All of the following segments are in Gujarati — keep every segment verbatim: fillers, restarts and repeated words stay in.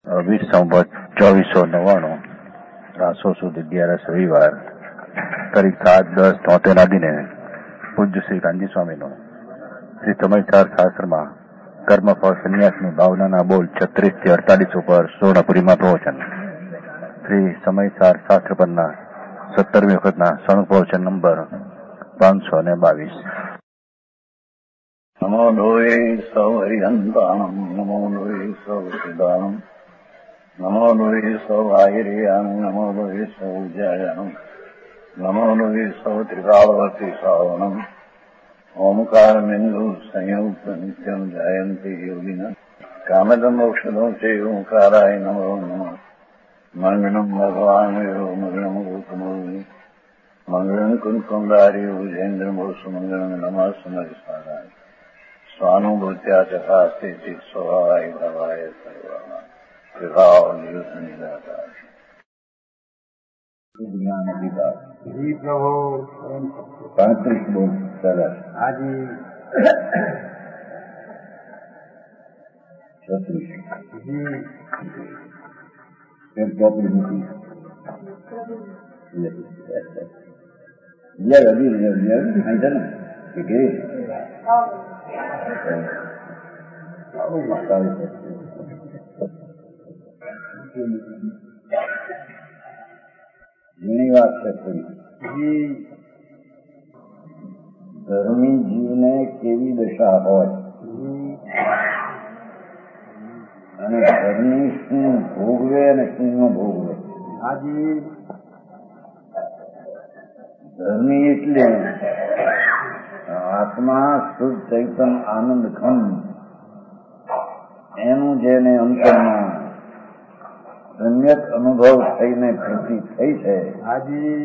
વીસ સંવત ચોવીસો નવ્વાણું રાસો સુદ અગિયારસ રવિવાર તારીખ સાત દસ તોતેર દિને પૂજ્ય શ્રી કાનજી સ્વામીનું શ્રી સમયસાર શાસ્ત્રમાં કર્મફળ સંન્યાસની ભાવનાના બોલ છત્રીસ થી અડતાલીસ ઉપર સુવર્ણપુરીમાં પ્રવચન. શ્રી સમયસાર શાસ્ત્ર પરના સત્તરમી વખતના સણું પ્રવચન નંબર પાંચસો ને બાવીસ. નમો લોહે સૌ હરિહંતાણમ, નમો લોહે સૌ સિદ્ધાણમ, નમો લોહે સૌ આહિર્યાણમ, નમો લોહે સૌ જયાણમ, નમો લોહે સૌ ત્રિકાળવતી શ્રાવણમ, ઓમકાર બિંદુ સંયુક્ત નિત્યમ જયંતિ યોગિન કામદમ મોક્ષદો છે ઓંકારાય નમો નમઃ. મંગળમ ભગવાન મંગળમ ગોતમોહિ મંગળમ કુંકુંડારી ભુજેન્દ્ર મોક્ષ મંગળમ નમઃ સમરિસારાય સ્વાનુભૂત્યા ચકાસ્તે ચિત સ્વભાવાય ભવાય સર્વમાં વિભાવ નિયુત નિરાકાર. જ્ઞાન વિભાગ જી પ્રભુ પાંત્રીસ બોલ સરસ હાજી છત્રીસ જી એક ચોપડી મૂકી યાર અભી યાર અહીં છે ને કે કે ઘણી વાત છે જી ધર્મી જીવને કેવી દશા હોય અને ધર્મી શું ભોગવે અને શું ન ભોગવે. હાજી ધર્મી એટલે આત્મા શુદ્ધ ચૈતન આનંદ ખંડ એનું જેને અંતરમાં ધન્યત અનુભવ થઈને પ્રતિ થઈ છે હાજી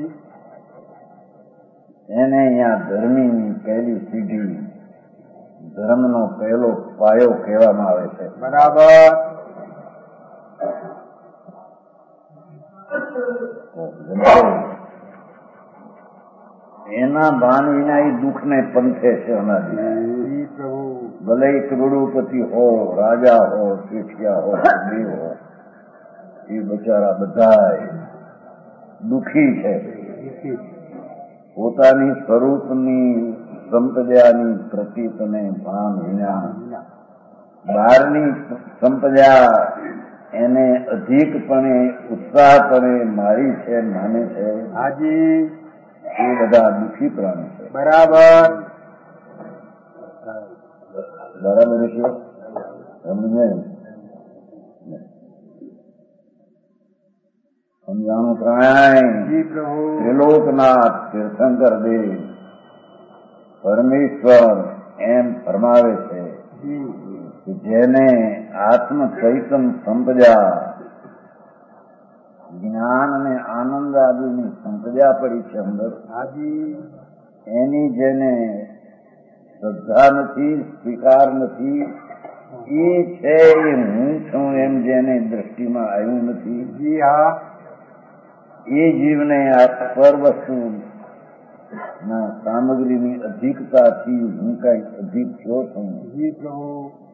એને અહીંયા ધર્મીની પહેલી સીધી ધર્મનો પહેલો પાયો કહેવામાં આવે છે. બરાબર એના ભાન વિના એ દુઃખને પંથે છે અનાદિ. પ્રભુ ભલે કરોડોપતિ હો, રાજા હો, શેઠિયા હો, દેવ હો, એ બચારા બધા દુઃખી છે. પોતાની સ્વરૂપની સંપદાની પ્રતીતને ભાન વિના બહારની સંપદા એને અધિકપણે ઉત્સાહપણે મારી છે, માને છે. હાજી એ બધા દુઃખી પ્રાણી છે. બરાબર બરાબર છે. સમજાયું સમજાણું પ્રાણાય. જી પ્રભુ ત્રિલોકનાથ તીર્થંકર દેવ પરમેશ્વર એમ ફરમાવે છે કે જેને આત્મ ચૈતન સંપદા જ્ઞાન અને આનંદ આદિની સંપદા પડી છે અંદર, હાજી એની જેને શ્રદ્ધા નથી, સ્વીકાર નથી, એ છે એ હું છું એમ જેને દ્રષ્ટિમાં આવ્યું નથી, જી હા એ જીવને આ પર વસ્તુ ના સામગ્રીની અધિકતાથી હું કઈ અધિક થયો છું. જી પ્રભુ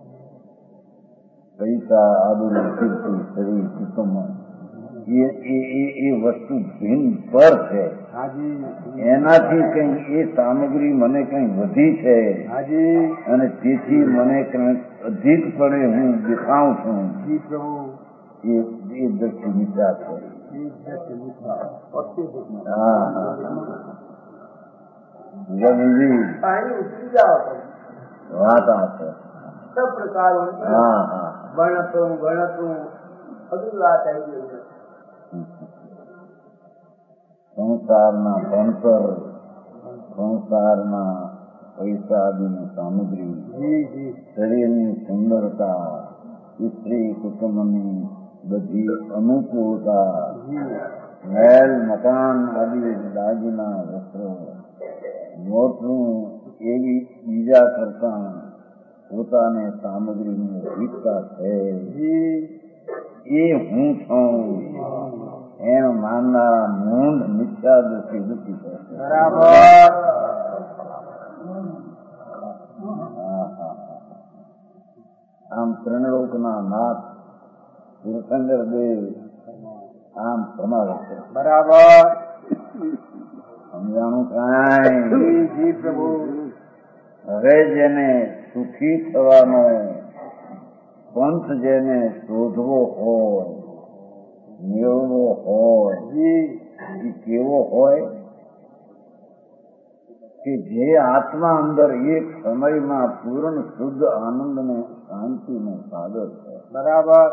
પૈસા, આબરૂ, કીર્તિ, શરીર, કુટુંબ એ એ વસ્તુ ભિન્ન પર છે. હાજી એનાથી કઈ એ સામગ્રી મને કઈ વધી છે હાજી અને તેથી મને કઈ અધિકપણે હું દેખાઉં છું. જી પ્રભુ એ એ દ્રષ્ટિ વિચાર છે. હા હા જલ્દી પાણી ઉતરી જાઓ વાત આ છે. સબ પ્રકાર હા હા ગણતું ગણતું બધું વાત આવી ગઈ છે. સંસારના ભણતર, સંસારના પૈસા આદિની સામગ્રી, જી જી શરીરની સુંદરતા, સ્ત્રી કુટુંબની બધી અનુકૂળતા, મહેલ મકાન આદિ દાગીના વસ્ત્રો મોટું એવી બીજા કરતા પોતાને સામગ્રીની અધિકતા છે. એ હું છું એમ માનનારા મૂંઢ મિથ્યા દોષી દુઃખી છે. બરાબર આમ ત્રણલોકના નાથ તીર્થંકર દેવ આમ પ્રમાણે છે. બરાબર. સમજાણું કાંઈ? જી પ્રભુ. હવે જેને સુખી થવાનો પંથ જેને શોધવો હોય, મેળવો હોય, એ કેવો હોય કે જે આત્મા અંદર એક સમયમાં પૂર્ણ શુદ્ધ આનંદ ને શાંતિ નો સાગર છે. બરાબર.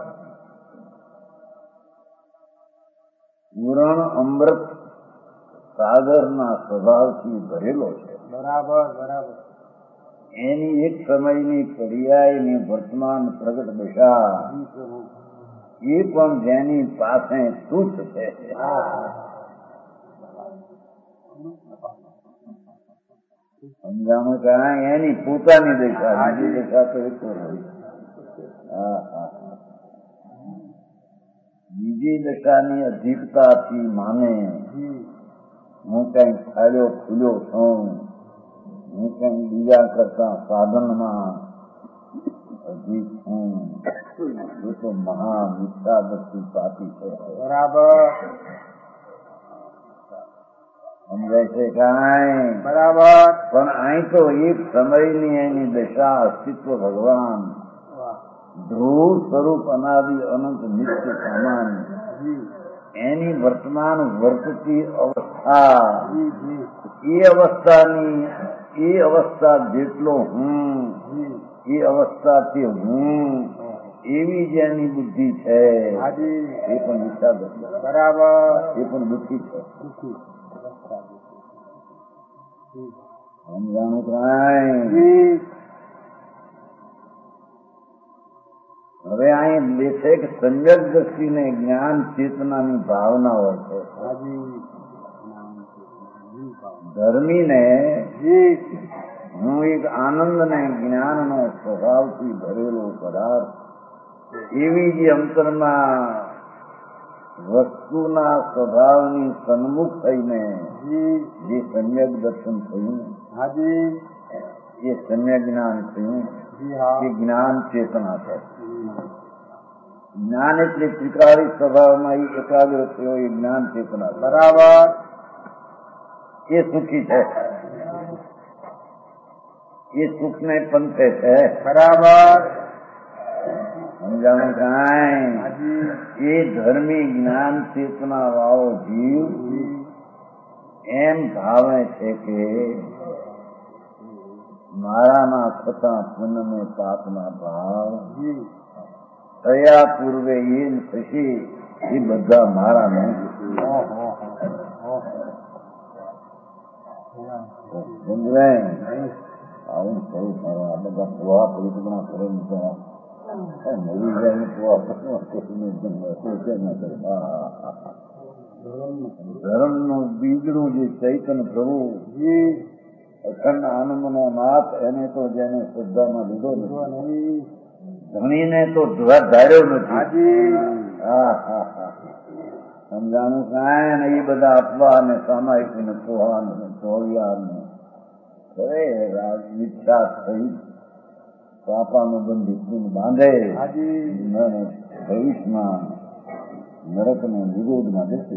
પૂર્ણ અમૃત સાગરના સ્વભાવથી ભરેલો છે. બરાબર. બરાબર. એની એક સમયની પર્યાયની વર્તમાન પ્રગટ દશા એ પણ જેની પાસે તુચ્છ છે. સમજાણું કે એની પોતાની દશા, બીજી દશા તો એક હા હા બીજી દશાની અધિકતાથી માને હું કઈ ખાડ્યો ખુલ્યો છું, હું કઈ બીજા કરતા સાધનમાં અધિક છું, એ તો મહા મિથ્યા દ્રષ્ટિ પાપી છે. બરાબર. સમજાય છે કાંઈ? બરાબર. પણ અહીં તો એક સમયની એની દશા અસ્તિત્વ ભગવાન ધ્રુવ સ્વરૂપ અનાદિ અનંત નિત્ય સામાન્ય એની વર્તમાન વર્તતી અવસ્થા, એ અવસ્થાની એ અવસ્થા જેટલો હું, એ અવસ્થાથી હું એવી જેની બુદ્ધિ છે એ પણ વિષાદ. બરાબર. એ પણ દુઃખી છે. સમજાણું કાંઈ? હવે અહીં દેખે કે સંયક દ્રષ્ટિને જ્ઞાન ચેતનાની ભાવના હોય છે. ધર્મીને હું એક આનંદ ને જ્ઞાનનો સ્વભાવથી ભરેલો પદાર્થ એવી જે અંતરમાં વસ્તુના સ્વભાવની સન્મુખ થઈને જે સમ્યક દર્શન થયું એ સમ્યક જ્ઞાન થયું એ જ્ઞાન ચેતના છે. જ્ઞાન એટલે ત્રિકાળી સ્વભાવમાં એ એકાગ્ર થયો એ જ્ઞાન ચેતના. બરાબર. એ સુખી છે, એ સુખને પંથે છે. બરાબર. સમજાણું કાંઈ? એ ધર્મી જ્ઞાન ચેતના વાળો જીવ એમ ભાવે છે કે મારાના થતા પુણ્યને પાપના ભાવ થયા પૂર્વે એ જ થશે, એ બધા મારા નહીં. આવું થયું આ બધા પુવા પરિકલ્પના કરે મરી જાય પુવા ધર્મ નું બીજડું જે ચૈતન્ય પ્રભુ અખંડ આનંદનો નાથ એને તો જેને શ્રદ્ધામાં લીધો નથી, ધણીને તો ધાર્યો નથી. હા હા હા સમજાણું કાંઈ ને એ બધા આપવા ને સામાયિક ને પોહા ને ચોરિયા ને કરે ઈચ્છા થઈ પાપાનું બંધ એટલું બાંધે ભવિષ્યમાં નરક ને વિરોધમાં જશે.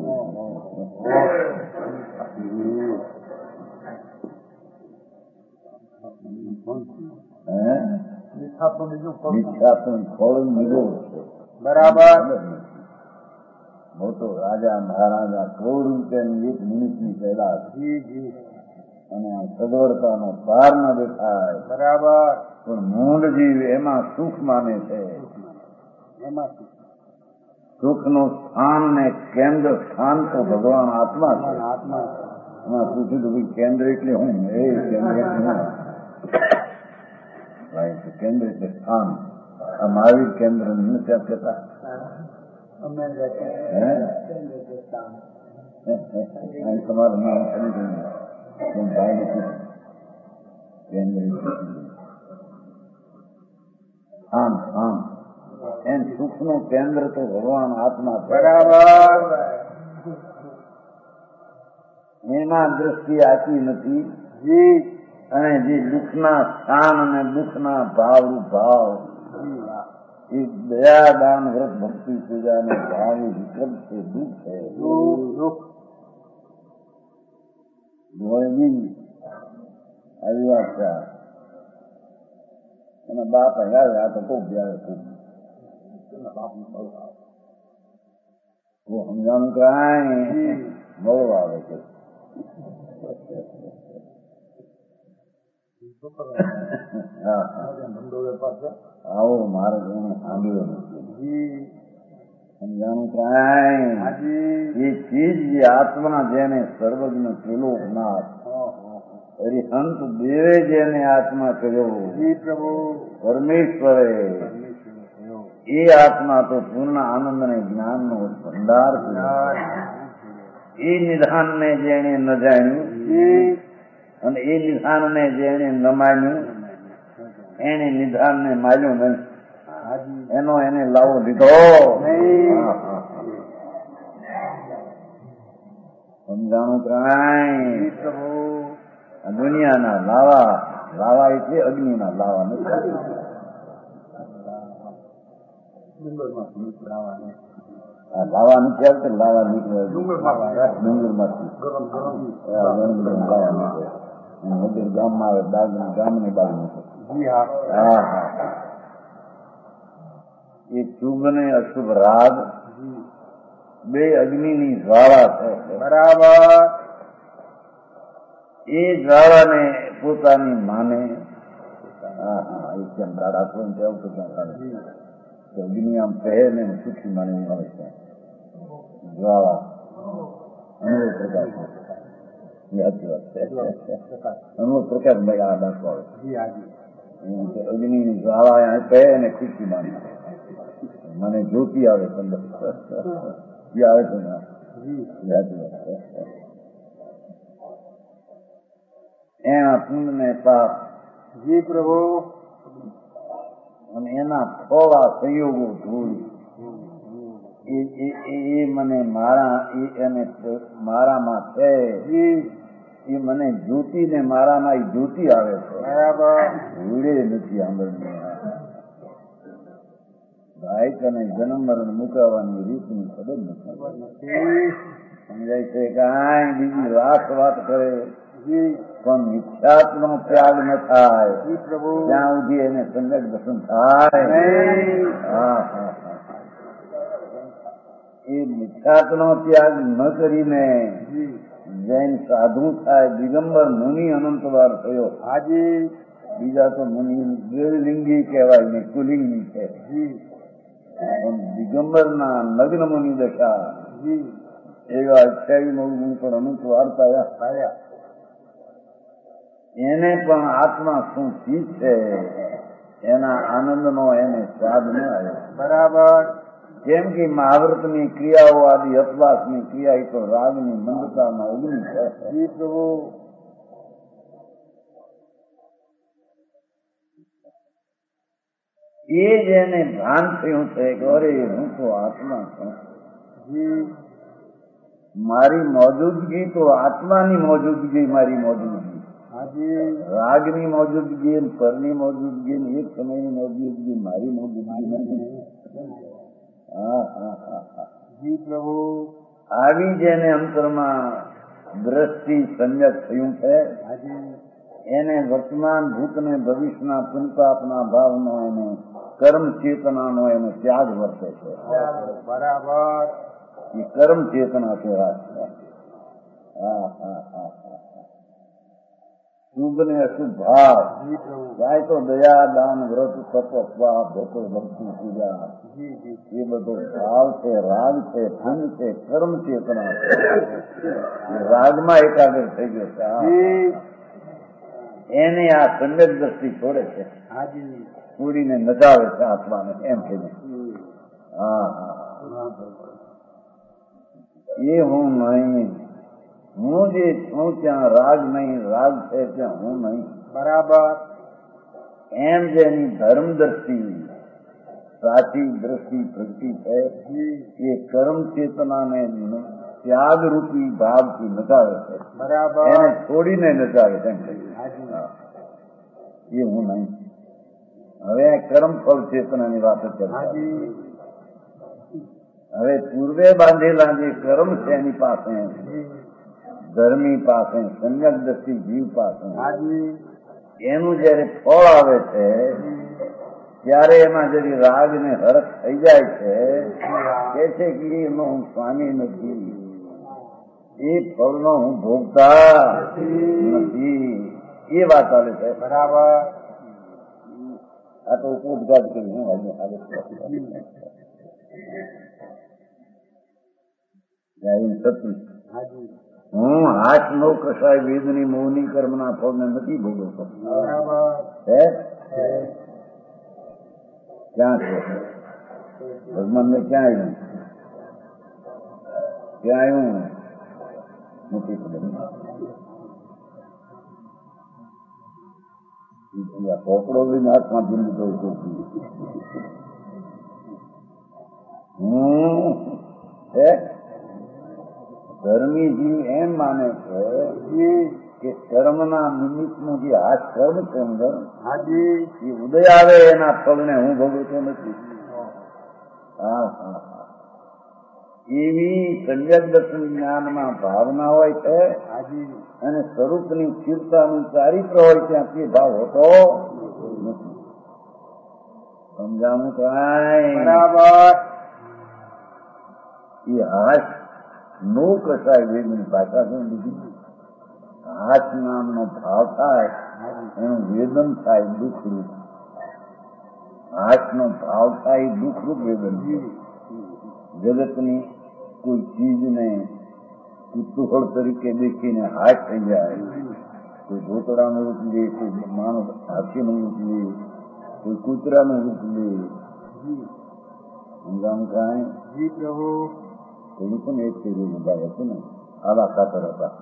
વિખ્યાત ફળ નિરોધ છે. બરાબર. મોટો રાજા મહારાજા કરોડ રૂપિયાની એક મિનિટની પેદા અને આ સગવડતાનો પાર ન દેખાય. બરાબર. પણ મૂંડ જીવ એમાં સુખ માને છે. એમાં સુખનું સ્થાન ને કેન્દ્ર સ્થાન તો ભગવાન આત્મા છે. આત્મા એમાં પૂછ્યું તો ભાઈ કેન્દ્ર એટલે હું એ કેન્દ્ર એટલે કેન્દ્ર એટલે સ્થાન. આ મહાવીર કેન્દ્ર ત્યાં કહેતા તમારું નામ કેન્દ્ર સ્થાન સ્થાન એમ સુખનું કેન્દ્ર તો ભગવાન આત્મા. બરાબર. એમાં દ્રષ્ટિ આપી નથી અને જે દુઃખના સ્થાન અને દુઃખના ભાવ ભાવ એ દયા દાન વ્રત ભક્તિ પૂજા અને ભાવ વિક્રમ છે, દુઃખ છે. આવી વાત છે. એના બાપ આવ્યા આ તો ખૂબ જ્યારે ખૂબ સમજાનું કઈ મળવા આવે છે. આવો મારે એને સાંભળ્યો નથી. સમજાનું કઈ એ ચીજ જે આત્મા જેને સર્વજ્ઞ ત્રિલોકનાથ હરિહંત દેવે જેને આત્મા કર્યો પરમેશ્વરે એ આત્મા તો પૂર્ણ આનંદ અને જ્ઞાન નો ભંડાર એ નિધાન ને જેને ન જાણ્યું અને એ નિધાન ને જેને ન માન્યું એને નિધાન ને માન્યું નહીં. એનો એને લાવો લીધો. સમજાણું કઈ દુનિયાના લાવા લાવા એટલે અગ્નિના લાવા નથી. લાવા નથી આવતા, લાવા નીકળે ડુંગર માંથી લાવા નીકળે વગેરે ગામમાં આવે બાગ ગામની બાગ નીકળે. હા હા એ શુભ ને અશુભ રાગ બે અગ્નિની જ્વાળા છે. બરાબર. એ જ્વાળાને પોતાની માને હા હા એ કેમ દાડા કોઈ આવતું ત્યાં અગ્નિ આમ કહે ને સુખી માને મળે છે. જ્વાળા અનુભવ પ્રકાશ સાચી વાત છે. અનુભવ પ્રકાશ બગા દાખવા અગ્નિની જ્વાળા કહે ને ખુશી માને મને જ્યોતિ આવે અંદર આવે છે ને એના પુણ્ય ને પાપ જી પ્રભુ અને એના થોડા સંયોગો ધૂળ એ મને મારા એને મારામાં છે. એ મને જ્યોતિ ને મારામાં એ જ્યોતિ આવે છે. બરાબર. ધૂળે નથી આંબળની ગાયક અને જન્મ મરણ મુકાવવાની રીતની ખબર નથી. સમજાય છે કાંઈ બીજી લાખ વાત કરે પણ મિથ્યાત્મનો ત્યાગ ન થાય ત્યાં સુધી એને સંગત દર્શન થાય. હા હા એ મિથ્યાત્મનો ત્યાગ ન કરીને જૈન સાધુ થાય. દિગંબર મુનિ અનંત વાર થયો. હાજી બીજા તો મુનિ દ્વેલિંગી કહેવાય ને કુલિંગી છે. દિગંબર ના નગ્ન મુનિ દશા એવા અઠ્યાવીસ નવ પણ અનંત વાર થયા. એને પણ આત્મા શું ચીજ છે એના આનંદ નો એને સ્વાદ ન આવ્યો. બરાબર. જેમ કે મહાવ્રતની ક્રિયાઓ આદિ અપવાસની ક્રિયા એ તો રાગની મંદતામાં અગ્નિ છે. એ જ એને ભાન થયું છે કે અરે હું તો આત્મા છું. મારી મોજૂદગી તો આત્માની મોજૂદગી મારી મોજૂદગી. રાગની મોજૂદગી પરની મોજૂદગી એક સમયની મોજૂદગી મારી મોજૂદગી નથી. હા હા હા હા જી પ્રભુ. આવી જેને અંતરમાં દ્રષ્ટિ સંયત થયું છે એને વર્તમાન ભૂત ને ભવિષ્યના પુનપાપના ભાવનો એને કર્મ ચેતનાનો એને ત્યાગ વર્તે છે. બરાબર. એ કર્મ ચેતના કહેવાય. હા હા હા શુભ ને અશુભ ભાવ ગાય તો દયા દાન વ્રત તપ સ્વાપ ભક્તિ પૂજા એ બધો ભાવ છે, રાગ છે, ધન છે, કર્મ ચેતના છે. રાગમાં એકાગ્ર થઈ ગયો છે. એને આ સંગત દ્રષ્ટિ છોડે છે. છોડીને નચાવે છે આત્માને એમ કે હા હા એ હું નહીં. હું જે છું ત્યાં રાગ નહીં, રાગ છે ત્યાં હું નહીં. બરાબર. એમ જેની ધર્મ દ્રષ્ટિ સાચી દ્રષ્ટિ પ્રગતિ છે એ કર્મ ચેતનાને ત્યાગ રૂપી ભાવથી નચાવે છે. બરાબર. એને છોડીને નચાવે છે એ હું નહીં. હવે આ કર્મ ફળ ચેતનાની વાતો કરતા હવે પૂર્વે બાંધેલા જે કર્મ છે એની પાસે ધર્મી પાસે સમ્યક દ્રષ્ટિ જીવ પાસે એનું જયારે ફળ આવે છે ત્યારે એમાં જરી રાગ ને હરખ થઈ જાય છે કે છે કે એમાં હું સ્વામી નથી, એ ફળનો હું ભોગતા નથી, એ વાત આવે છે. બરાબર. આ તો ઉપોદઘાત કર્યું હું હાથ નો કસાય વેદની મૌની કર્મના ફળને નથી ભોગવતો. હે ક્યાં છે ભગવાન ને ક્યાં આવ્યું ક્યાં આવ્યું નથી ખબર. પોપડો બી હાથમાં દિલ્હી દઉં છું. હું હે ધર્મીજી એમ માને છે કે કર્મના નિમિત્તનું જે હાથ કર્મ છે અંદર એ ઉદય આવે એના ફળને હું ભોગવતો નથી. હા હા હા એવી સમ્યક દર્શન જ્ઞાનમાં ભાવના હોય છે અને સ્વરૂપની સ્થિરતાનું ચારિત્ર હોય ત્યાંથી ભાવ હોતો નથી. સમજાવું કાંઈ બરાબર. એ હાથ નો કસાય વેદની ભાષા છે બીજી. હાથ નામનો ભાવ થાય એનું વેદન થાય દુઃખરૂપ. હાથનો ભાવ થાય દુઃખરૂપ વેદન. જગતની કોઈ ચીજને કુતૂહળ તરીકે દેખીને હાથ થઈ જાય. કોઈ ભૂતળાનું રૂપ લે, કોઈ માણસ હાથીનું રૂપ લે, કોઈ કૂતરાનું રૂપ લે. સમજાવું કાંઈ જી પ્રભુ. કોઈ પણ એક થઈ ભાઈ હતું ને આલા ખાતર હતા.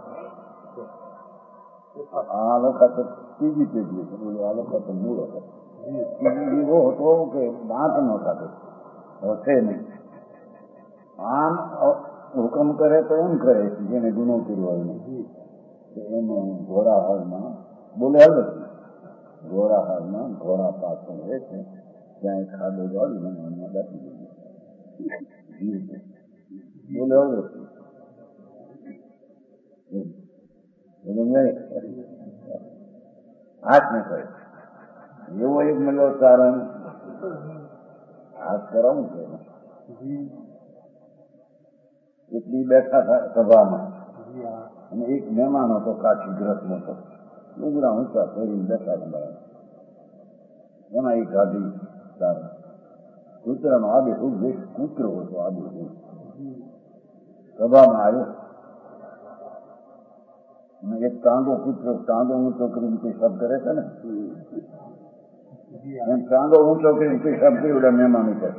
આલો ખાતર ત્રીજી પેઢી હતી. આલો ખાતર મૂળ હતો. એવો હતો કે દાંત ન ખાતો હશે નહીં. આમ હુકમ કરે તો એમ કરે જેને ગુનો કર્યો હોય એને ઘોડા હાલમાં બોલે હાલ ઘોડા હાલમાં ઘોડા પાછળ રહે છે ત્યાં ખાડો વાળી મને એમાં દાખી દીધું બોલે હાલ હાથ ને કરે એવો એક મળ્યો કારણ હાથ કરવાનું છે. એટલી બેઠા હતા સભામાં અને એક મહેમાન હતો કાચી ગ્રસ્ત હતો. લુગડા ઊંચા ફેરીને બેઠા હતા. એમાં એક ગાડી સારા કૂતરાનો આબે ખૂબ દેશ કૂતરો હતો. આબે સભામાં આવ્યો અને એક ટાંગો કૂતરો ટાંગો ઊંચો કરીને પેશાબ કરે છે ને એમ ટાંગો ઊંચો કરીને પેશાબ કર્યો મહેમાન ઉપર.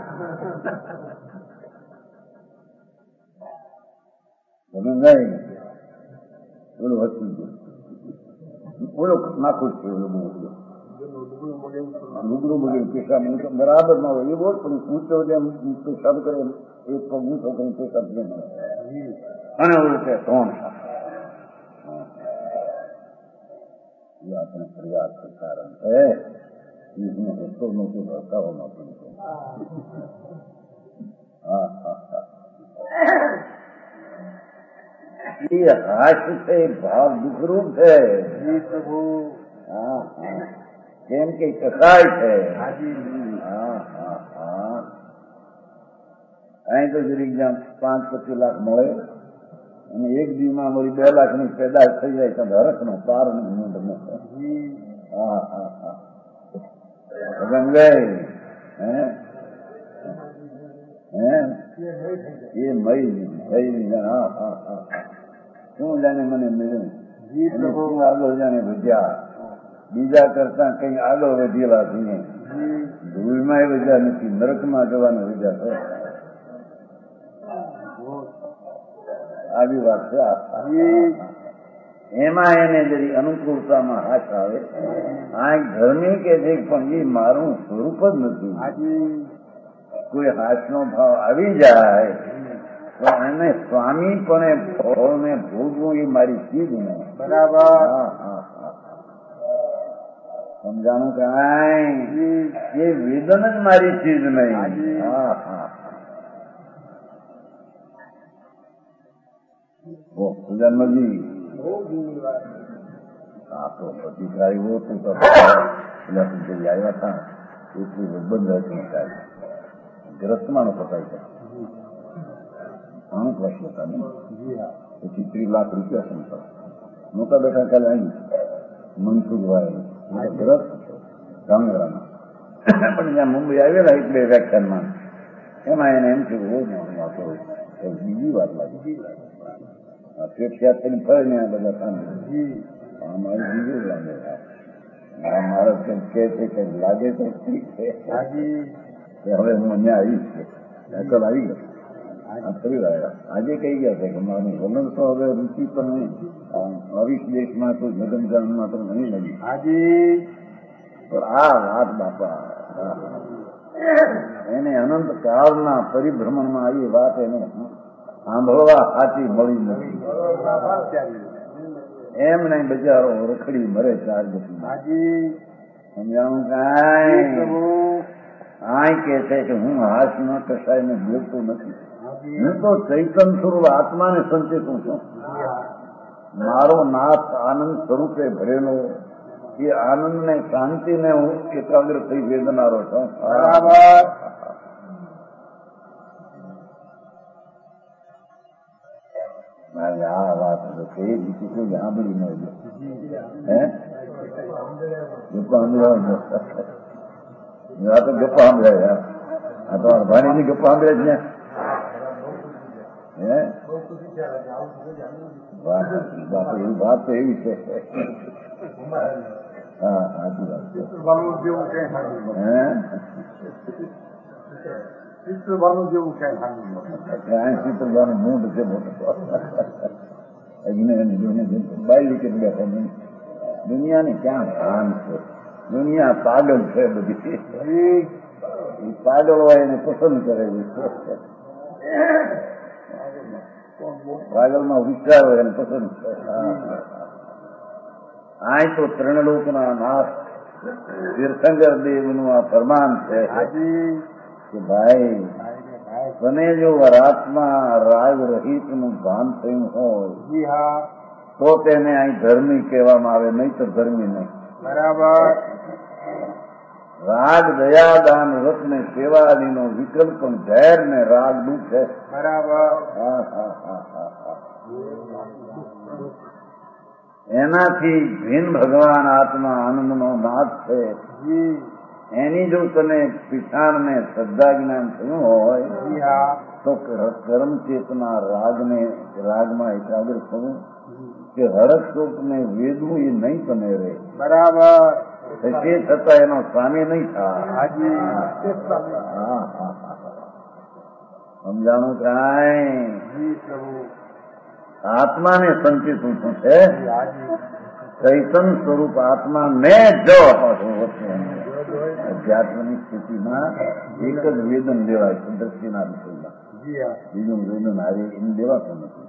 તમે નહીં ઓલું હતું ઓલો નાખું જ છે લુગડું બગડ્યું પેશાબ બરાબર ના હોય એ બોલ પણ ઊંચો જેમ પેશાબ કરે એક પગ ઊંચો કરીને પેશાબ જેમ અને ઓલું છે કોણ એ આપણે ફરિયાદ કારણ છે. હું રસ્તો નહોતું ભરતાઓમાં પણ હા હા હા એ હાથ છે ભાવ દુઃખરૂપ છે. હા હા કેમ કે કસાય છે. હા હા હા અહીં તો જરીક જ્યાં પાંચ પચીસ લાખ મળે અને એક દિવસમાં અમારી બે લાખ ની પેદાશ થઈ જાય તો હરખ નો પાર નહીં. તમને હા હા હા ગંગાઈ હે હે એ મય થઈ હા હા હા શું જાણે મને મળ્યું શું આગળ જાણે વધ્યા બીજા કરતા કઈ આગળ વધેલા છીએ. ધૂળમાં વધ્યા નથી નરકમાં જવાના વધ્યા છે. આવી વાત છે. એમાં એને જરી અનુકૂળતામાં હાથ આવે આ ધર્મી કે છે પણ એ મારું સ્વરૂપ જ નથી. કોઈ હાથનો ભાવ આવી જાય તો એને સ્વામી પણ ફળને ભોગવું એ મારી ચીજ ને બરાબર. હા હા હા સમજાણું કાંઈ એ વેદન જ મારી ચીજ નહીં. હા હા જન્મજી હા તો પછી કાંઈ ઓછું તો પેલા સુધી આવ્યા હતા એટલું બંધ હતું કાંઈ ગ્રસ્તમાં પતાવી છે અમુક વર્ષ હતા ને પછી ત્રીસ લાખ રૂપિયા સમજો મોટા બેઠા કાલે આવી મનસુખભાઈ ગ્રસ્ત ગામડામાં પણ જ્યાં મુંબઈ આવેલા એક બે વ્યાખ્યાનમાં એમાં એને એમ થયું બહુ બીજી વાત લાગી પેટ થઈને ફરે ને બધા સામે મારી બીજું લાગે મારા કે છે કે લાગે તો ઠીક છે હવે હું અહીંયા આવીશ છે અકલ આવી ગયો ફરી આવ્યા આજે કહી ગયા છે કે મારું વલણ તો હવે રૂચિ પણ નહીં અવીસ દેશમાં તો જગનજનમાં તો નહીં લાગી પણ આ વાત બાપા એને અનંત કાળના પરિભ્રમણમાં આવી વાત એને સાંભળવા સાચી મળી નથી. એમ નહીં બજારો રખડી મરે ચાર ગતિ સમજાવું કાંઈ આય કે છે કે હું હાથ ન કસાઈને બોલતો નથી. હું તો ચૈતન સ્વરૂપ આત્માને સંચેતું છું. મારો નાથ આનંદ સ્વરૂપે ભરેલો એ આનંદ ને શાંતિ ને હું એકાગ્ર થઈ વેદનારો છું. બરાબર આ વાત કઈ રીતે કોઈ સાંભળી ન હે ગપ્પા સાંભળવા આ તો ગપ્પા સાંભળ્યા આ તો ભાણીની ગપ્પા સાંભળે છે હે બાપુ એવી વાત તો એવી છે. હા સાચી વાત છે. હે ચિત્રવાનું જેવું ક્યાંય ચિત્રવાનું મૂંઢ છે મોટો બાયલી કે બેઠા નહીં. દુનિયાને ક્યાં ભાન છે? દુનિયા પાગલ છે બધી. એ પાગલ હોય એને પસંદ કરેલી છે. પાગલમાં વિચાર હોય એને પસંદ છે. આ તો ત્રણલોકના નાથ તીર્થંકર દેવનું આ ફરમાન છે કે ભાઈ તને જો વરાતમાં રાગ રહિત નું ભાન થયું હોય તો તેને અહીં ધર્મી કહેવામાં આવે, નહીં તો ધર્મી નહીં. બરાબર. રાગ દયા દાન વ્રત ને સેવા આદિનો વિકલ્પ પણ ઝેર ને રાગ દુઃખ છે. બરાબર. હા હા હા હા હા એનાથી ભીન ભગવાન આત્મા આનંદનો નાથ છે. એની જો તને પીઠાણ ને શ્રદ્ધા જ્ઞાન થયું હોય તો કર્મ ચેતના રાગને રાગમાં એકાગ્ર થવું કે હરક શોક ને વેદવું એ નહીં તને રહે. બરાબર. તે છતાં એનો સ્વામી નહીં થાય. સમજાણું કાંઈ આત્માને સંચિતું શું છે? ચૈતન સ્વરૂપ આત્મા ને જો અધ્યાત્મની સ્થિતિમાં એક જ વેદન લેવાય છે દ્રષ્ટિના વિષયમાં. બીજું વેદન હારે એમ લેવાતું નથી.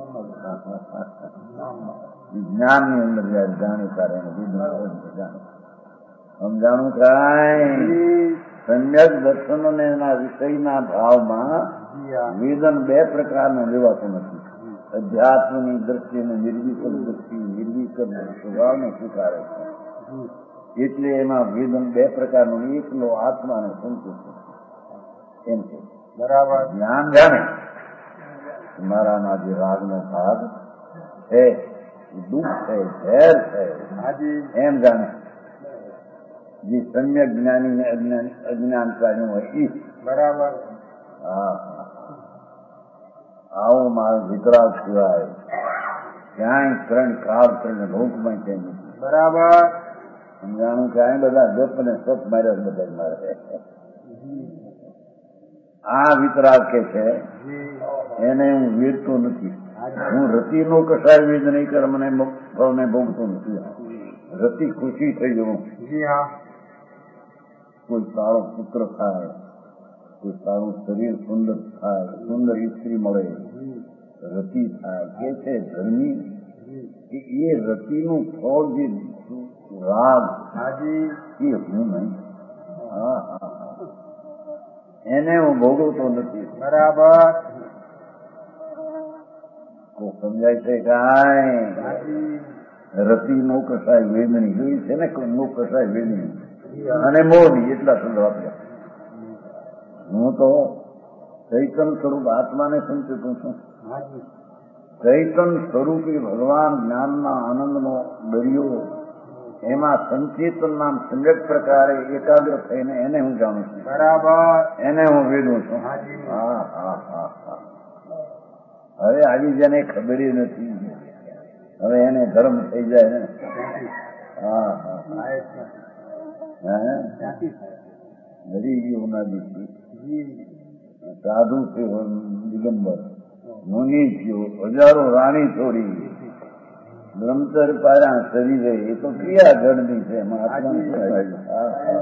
જ્ઞાનની અંદર જયારે જાણે ત્યારે વેદન જાણે. સમજાણું કાંઈ સમ્યક દર્શનો ને એના વિષયના ભાવમાં વેદન બે પ્રકારનું લેવાતું નથી. અધ્યાત્મની દ્રષ્ટિને નિર્વિકલ્પ દ્રષ્ટિ નિર્વિકલ્પ સ્વભાવને સ્વીકારે છે. એટલે એમાં વેદન બે પ્રકારનું, એકલો આત્માને સંતુષ્ટ એમ છે. બરાબર. જ્ઞાન જાણે મારામાં જે રાગનો ભાગ છે દુઃખ છે ઝેર છે એમ જાણે. જે સમ્યક જ્ઞાની ને અજ્ઞાન અજ્ઞાન પ્રાણ્યું હોય એ. બરાબર. હા આવું મારો વિતરાગ સિવાય ક્યાંય ત્રણ કાળ ત્રણ લોકમાં ક્યાંય નથી. બરાબર. સમજાણું ક્યાંય બધા ગપ ને સપ માર્યા બધા મારે. આ વિતરાગ કે છે એને હું વેચતો નથી. હું રતિનો કસાય વેદ નહીં કર મને ફળને ભોગતો નથી. રતિ ખુશી થઈ જવું. કોઈ સારો પુત્ર થાય, કોઈ સારું શરીર સુંદર થાય, સુંદર સ્ત્રી મળે, રતિ થાય કે છે ધર્મી. એ રતિનું ફળ જે રાગ હાજી એ હું નહીં. હા હા એને હું ભોગવતો નથી. બરાબર તો સમજાય છે કાંઈ? હાજી રતિ નો કસાય વેદની જોઈ છે ને, નો કસાય વેદની અને મોહની એટલા શબ્દ વાપર્યા. હું તો ચૈતન સ્વરૂપ આત્માને સંચેતું છું. હાજી ચૈતન સ્વરૂપી ભગવાન જ્ઞાનના આનંદનો દરિયો, એમાં સંચેતન નામ સમ્યક પ્રકારે એકાગ્ર થઈને એને હું જાણું છું. બરાબર એને હું વેદું છું. હાજી હા હા હા હા હવે આવી જેને ખબર નથી, હવે એને ધર્મ થઈ જાય ને. હા હા થાય છે. હા ત્યાંથી થાય. હરી યોનાદી જી સાધુ છે દિગંબર, મુનિ થયો, હજારો રાણી છોડી, બ્રહ્મચર પાયા શરીરે, એ તો ક્રિયા જડની છે. એમાં આત્માનું શું આવ્યું? હા હા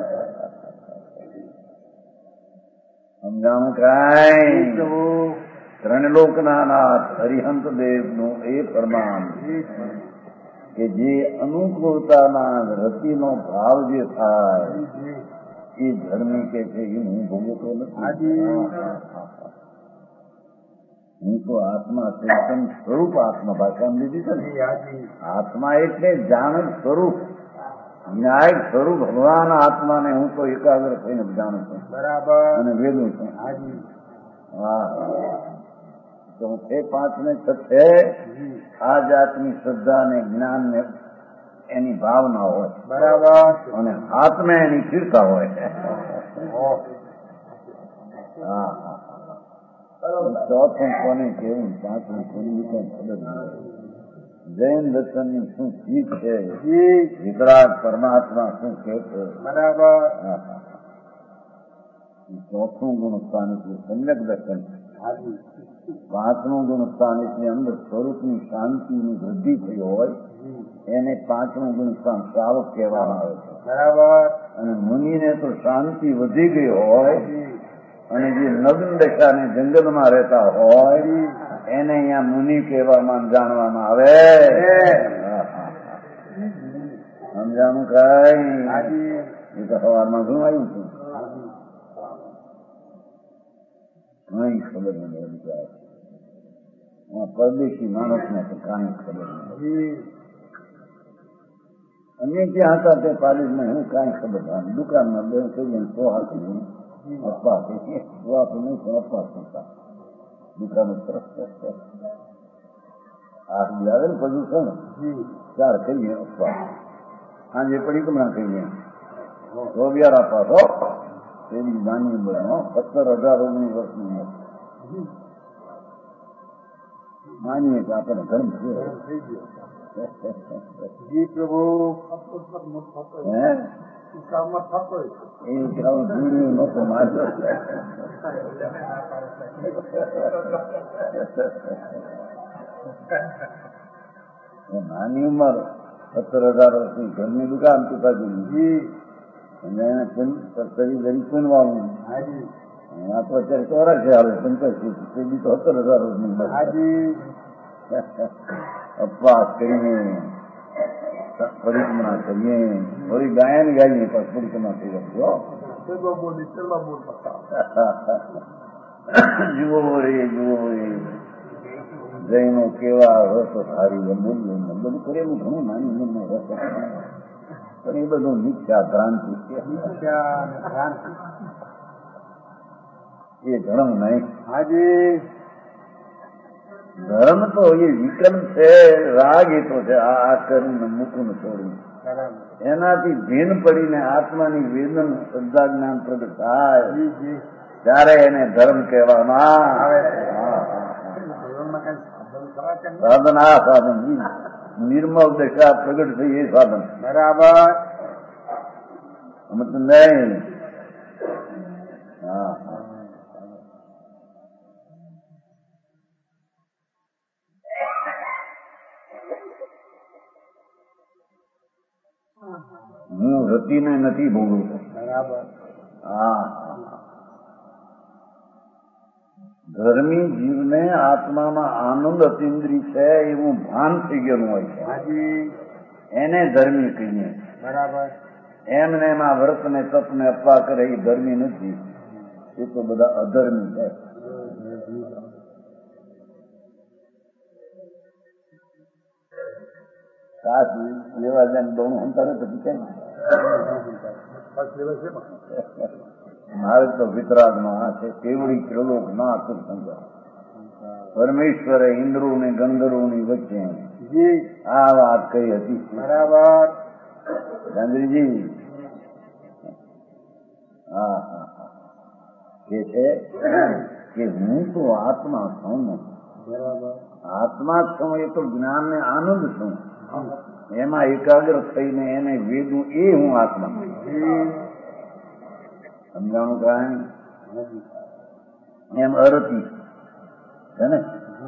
સમજાણું કાંઈ? પ્રભુ ત્રણ લોકના નાથ હરિહંત દેવનું એ પ્રમાણ કે જે અનુકૂળતાના રતિનો ભાવ જે થાય એ ધર્મી કે છે, એ હું ભોગવતો નથી. હું તો આત્મા ચેતન સ્વરૂપ આત્મા ભાષામાં લીધી છે ને. આત્મા એટલે જાણક સ્વરૂપ, ન્યાય સ્વરૂપ ભગવાન આત્માને હું તો એકાગ્ર થઈને જાણું છું. બરાબર અને વેદું છું. હાજી હા તો છે પાંચ ને છ છે. આ જાતની શ્રદ્ધા ને જ્ઞાન ને એની ભાવના હોય. બરાબર અને હાથમાં એની સ્થિરતા હોય. હા હા ચોથું કોને કેવું, પાંચમું કોની કઈ ખબર નહીં. જૈન દર્શનની શું ચીજ છે, વિતરાગ પરમાત્મા શું કે છે. બરાબર હા હા ચોથું ગુણ સ્થાન એટલે સમ્યક દર્શન. હાજી પાંચમું ગુણ સ્થાન એટલે અંદર સ્વરૂપની શાંતિની વૃદ્ધિ થઈ હોય એને પાંચમું ગુણ સ્થાન શ્રાવક કહેવામાં આવે છે. બરાબર અને મુનિને તો શાંતિ વધી ગઈ હોય અને જે નગ્ન દશાને જંગલમાં રહેતા હોય એને અહીંયા મુનિ કહેવામાં જાણવામાં આવે. સમજાણું કાંઈ? એ તો સવારમાં શું આવ્યું છું કઈ ખબર નહીં. પરદેશી માણસને તો કાંઈ ખબર નહીં. અમે જ્યાં હતા તે પાલિશમાં હું કાંઈ ખબર નથી. દુકાનમાં બે થઈ સો હાથ અપા નહીં અપા થતા દુકાન હાથ બી આવે ને પ્રદૂષણ ચાર કહીએ અપા સાંજે પડી કમણા કહીએ રોબિયાર આપા તો તેની નાની ઉંમરનો સત્તર હજાર ઓગણીસ વર્ષની માનીએ કે આપણને ધર્મ થઈ ગયો. જી પ્રભુ હે કામમાં થતો એ જોડ્યું નતો માર્યો. નાની ઉંમર સત્તર હજાર વર્ષની ઘરની દુકાન પિતાજી અને એને શરીર ધરી પૂનવાનું. આ તો અત્યારે ચોરા છે આવે પંચાસી પેલી તો સત્તર હજાર વર્ષની અપવાસ કરીને પરિક્રમા કરીએ, થોડી ગાયન ગાઈએ પણ પરિક્રમા થઈ જતી. જુઓ રે જુઓ રે જૈનો કેવા રસ સારી બોલ્યું બધું કરેલું ઘણું નાની ઉંમરમાં રસ પણ એ બધું મિથ્યા ભ્રાંતિ છે. એ ધર્મ નહીં. હાજી ધર્મ તો એ વિક્રમ છે, રાગ એ તો છે આ કરીને મૂકું છોડવું. એનાથી ભીન પડીને આત્માની વેદન શ્રદ્ધા જ્ઞાન પ્રગટ થાય ત્યારે એને ધર્મ કહેવામાં આવે. સાધન આ સાધન નિર્મળ દશા પ્રગટ થઈ એ સાધન. બરાબર સમજ નહીં? હા હા હું રતિને નથી ભોગવતો. બરાબર હા ધર્મી જીવને આત્મામાં આનંદ અતિન્દ્રિય છે એવું ભાન થઈ ગયેલું હોય છે, એને ધર્મી કહીએ. બરાબર. એમને એમાં વ્રત ને તપ ને અપવા કરે એ ધર્મી નથી, એ તો બધા અધર્મી છે. સાત લેવા જાય બહુ અંતરે તો પીછે મારે તો વિતરાગ નો આ છે કેવડી ત્રિલોક ના હતું સમજા પરમેશ્વરે ઇન્દ્રો ને ગંધર્વો ની વચ્ચે આ વાત કહી હતી. બરાબર. ગાંધીજી હા હા હા કે છે કે હું તો આત્મા છું. બરાબર. આત્મા જ છું એ તો જ્ઞાન ને આનંદ છું. એમાં એકાગ્ર થઈને એને વેદું એ હું આત્મા સમજાણું કારણ એમ અરતી છે ને.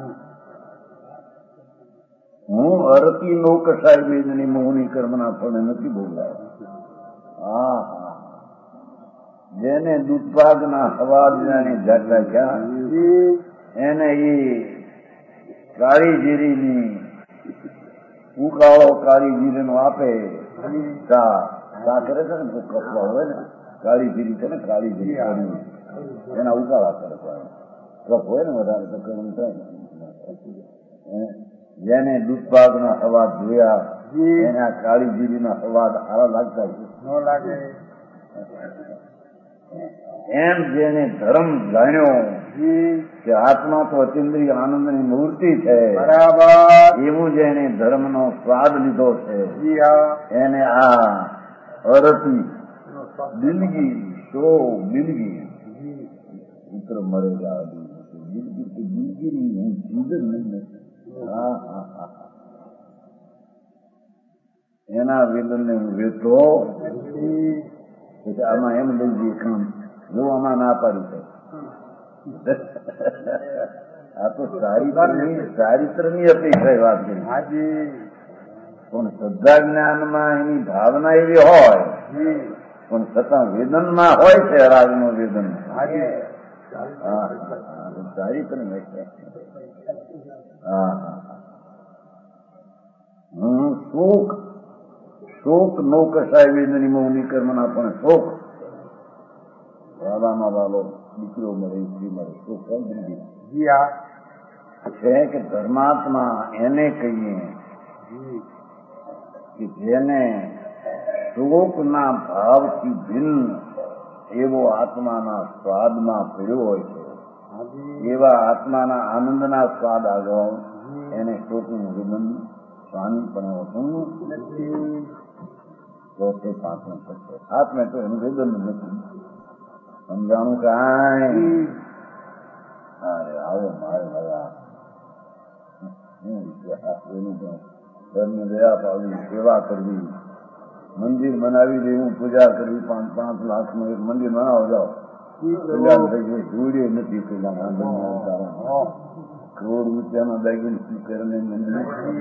હું અરતી નો કસાય વેદની મોહની કર્મના ફળને નથી બોલાયો. હા હા જેને દૂધપાકના હવા જાણે જાગતા ક્યાં એને એ કાળી જીરીની ઉકાળો કાળી જીરીનો આપે ચા ચા કરે છે ને કપડા હોય ને કાળી જીરી છે ને કાળી જીરી એના ઉકાળા કરે કપ હોય ને વધારે તો ગરમ થાય. જેને દૂધપાકના હવા જોયા એના કાળી જીરીના હવા સારા લાગતા ન લાગે. એમ જેને ધર્મ જાણ્યો કે આત્મા તો અતિન્દ્રિય આનંદની મૂર્તિ છે. બરાબર. એવું જેને ધર્મનો સ્વાદ લીધો છે એને આ અરતી દિલગી શો દિલગી ઉત્ર મળેગા દિલગી તો દિલગીરી હું ચીજ જ નહીં. હા હા હા એના વેદનને હું વેચો આમાં એમ લઈ કામ જો આમાં ના પાડી છે. આ તો ચારિત્રની ચારિત્રની અપેક્ષા વાત કરી. પણ શ્રદ્ધા જ્ઞાનમાં એની ભાવના એવી હોય પણ છતાં વેદનમાં હોય છે રાગનું વેદન. હા ચારિત્રની હા હું શોક શોક નો કસાય વેદની મૌની કર્મના પણ શોક વાલામાં વાલો દીકરો મળે સ્ત્રી મળે શોક જી હા છે કે ધર્માત્મા એને કહીએ કે જેને શોકના ભાવથી ભિન્ન એવો આત્માના સ્વાદમાં પડ્યો હોય છે. એવા આત્માના આનંદના સ્વાદ આગળ એને શોકનું વિલંબ સ્વામી પણ હોતું ચોથે પાંચમું થશે. આત્મે તો એનું વેદન નથી સમજાણું કાંઈ. અરે આવો મારે બધા ધર્મ દયા પાડવી સેવા કરવી મંદિર બનાવી દેવું પૂજા કરવી પાંચ પાંચ લાખ નું એક મંદિર બનાવો જાઓ કલ્યાણ થઈ ગયું. જોડે નથી પેલા કરોડ રૂપિયાના દાગીન કરીને મંદિર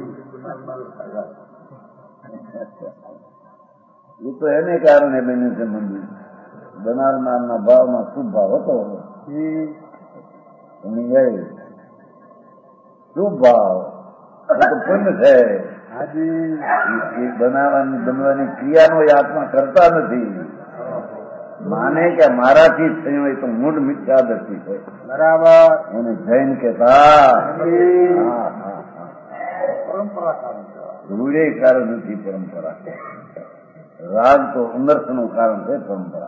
એ તો એને કારણે બન્યું છે મંદિર. બનારનારના ભાવમાં શુભ ભાવ હતો શુભ ભાવ પુણ્ય છે. બનાવવાની બનવાની ક્રિયાનો આત્મા કરતા નથી. માને કે મારાથી જ થયું હોય તો મૂળ મિથ્યા દ્રષ્ટિ છે. બરાબર. એને જૈન કહેતા પરંપરા રૂઢે કારણ નથી પરંપરા. રાગ તો ઉંદર્શનું કારણ છે પરંપરા.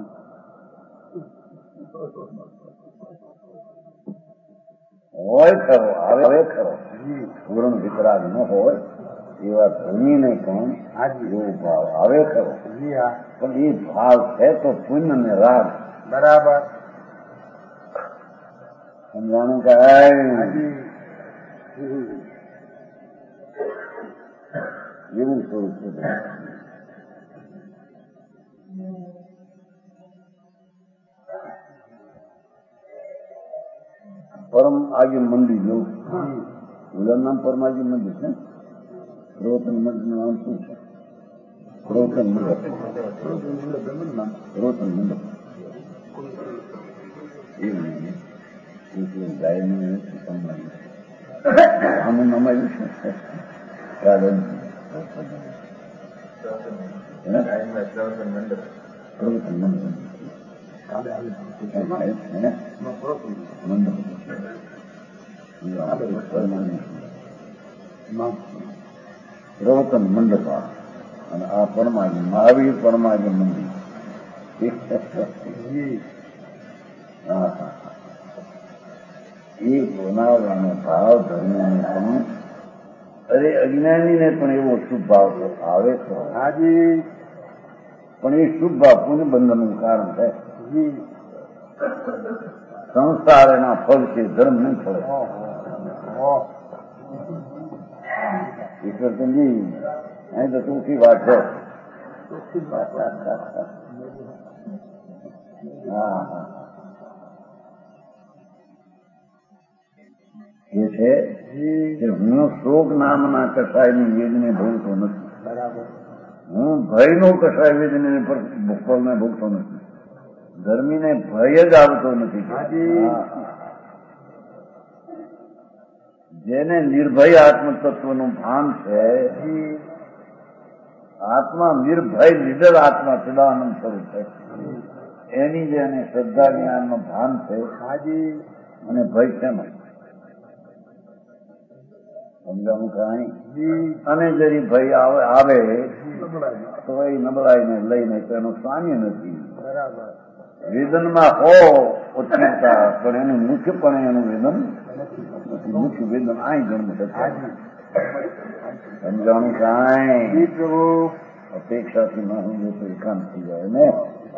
હોય ખરો આવે ખરો પૂર્ણ વિતરાગ ન હોય એવા ધણીને પણ એવો ભાવ આવે ખરો પણ એ ભાવ છે તો પુણ્ય ને રાગ. બરાબર. સમજાણું કાંઈ એવું સ્વરૂપ છે. પરમ આગે મંદિર જેવું ઉદાહરણ નામ પરમાજી મંદિર છે. રોતન મંદિર નું નામ શું છે? રોતન મંદિર રોતન મંદિર એવું ગાયનું આનું નામ આવ્યું છે. પ્રવર્તન મંડપ અને આ પરમાર્થ મહાવીર પરમાર્થ મંદિર. હા હા એ બનાવવાનો ભાવ ધર્મને પણ અરે અજ્ઞાનીને પણ એવો શુભ ભાવ આવે તો હાજી પણ એ શુભ ભાવ પુણ્ય બંધનનું કારણ છે. સંસાર એના ફળ છે, ધર્મ નહીં ફળે. ઈશ્વરચંદજી અહીં તો ચોખ્ખી વાત છે. હા હા એ છે કે હું શોક નામના કસાયની વેદને ભોગતો નથી. બરાબર. હું ભયનો કસાય વેદને ફળને ભોગતો નથી. ગરમીને ભય જ આવતો નથી. જેને નિર્ભય આત્મતત્વનું ભાન છે, આત્મા નિર્ભય નિડર આત્મા સદાનંદ સ્વરૂપ છે, એની જેને શ્રદ્ધા જ્ઞાનનું ભાન છે અને ભય કેમ સમજાવું કાંઈ. અને જરી ભય આવે તો એ નબળાઈને લઈને તેનું સ્વામી નથી. વેદનમાં હો ઉત્કૃષ્ટતા પણ એનું મુખ્યપણે એનું વેદન મુખ્ય વેદન આ જન્મ થશે. સમજાણું કાંઈ અપેક્ષાથી ના સમજો તો એકાંત થઈ જાય ને.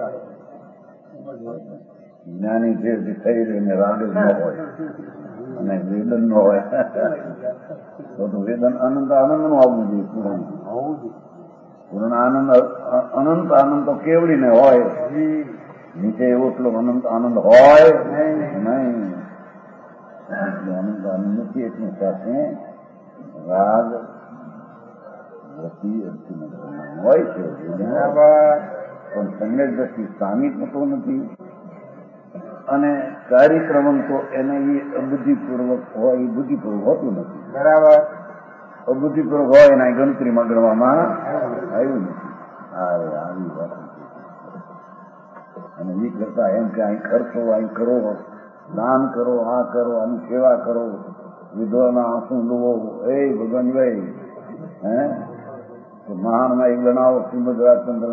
જ્ઞાની જે થઈ રહીને રાગ જ ન હોય અને વેદન ન હોય તો તો વેદન અનંત આનંદ નું આવવું જોઈએ. પૂર્ણ પૂર્ણ આનંદ અનંત આનંદ તો કેવડીને હોય, નીચે એવો એટલો અનંત આનંદ હોય નહીં. અનંત આનંદ નથી. એટલું સાથે રાગ વૃત્તિ હોય છે પણ સંવેદ દ્રષ્ટિ સ્થાનિક થતો નથી. અને કાર્યક્રમ તો એને એ અબુદ્ધિપૂર્વક હોય, એ બુદ્ધિપૂર્વક હોતું નથી. બરાબર. અબુદ્ધિપૂર્વક હોય એના ગણતરીમાં ગણવામાં આવ્યું નથી. આવી વાત. અને એ કરતા એમ કે અહીં ખર્ચો, અહીં કરો, દાન કરો, આ કરો, આની સેવા કરો, વિધવાના આંસુ લો, એ ભગવાનભાઈ હે મહાનમાં એક બનાવો શ્રીમદ રાજચંદ્ર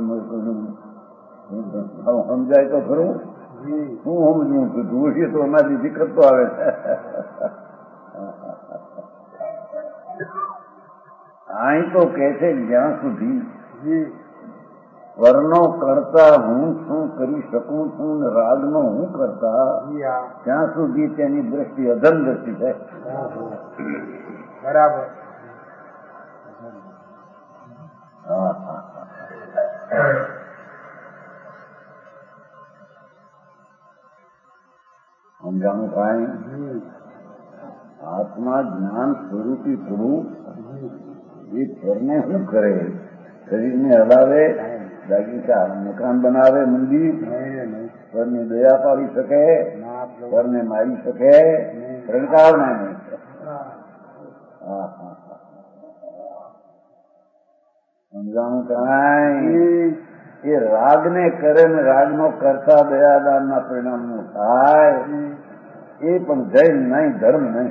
સમજાય તો ખરું. શું સમજવું કે જોશીએ તો અમારી દિક્કત તો આવે છે. અહીં તો કે છે જ્યાં સુધી વર્ણો કરતા હું શું કરી શકું છું ને રાગનો હું કરતા, ત્યાં સુધી તેની દ્રષ્ટિ અધન દ્રષ્ટિ છે. બરાબર. હા હા સમજાણું કાંઈ. આત્મા જ્ઞાન સ્વરૂપી પ્રભુ એ ઘરને શું કરે? શરીરને હલાવે, દાગીચા મકાન બનાવે, મંદિર ઘરની દયા પાડી શકે, ઘરને મારી શકે, રણકાવના નહીં. હા હા સમજાણું કાંઈ. એ રાગને કરે ને રાગનો કરતા દયાદાનના પરિણામનું થાય એ પણ જૈન નહીં, ધર્મ નહીં.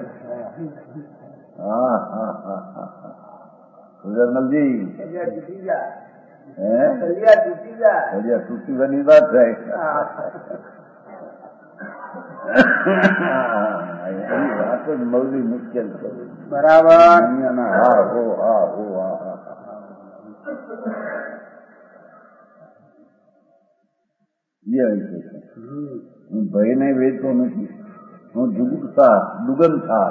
હા હા હા હા સુજરમલજી હે કલિયા તૂટી બની વાત થાય. વાત જ મળવી મુશ્કેલ છે. બરાબર. હા હો હા હો હા હા હું ભયને વેચતો નથી. હું જુગુપ્સા દુગંથા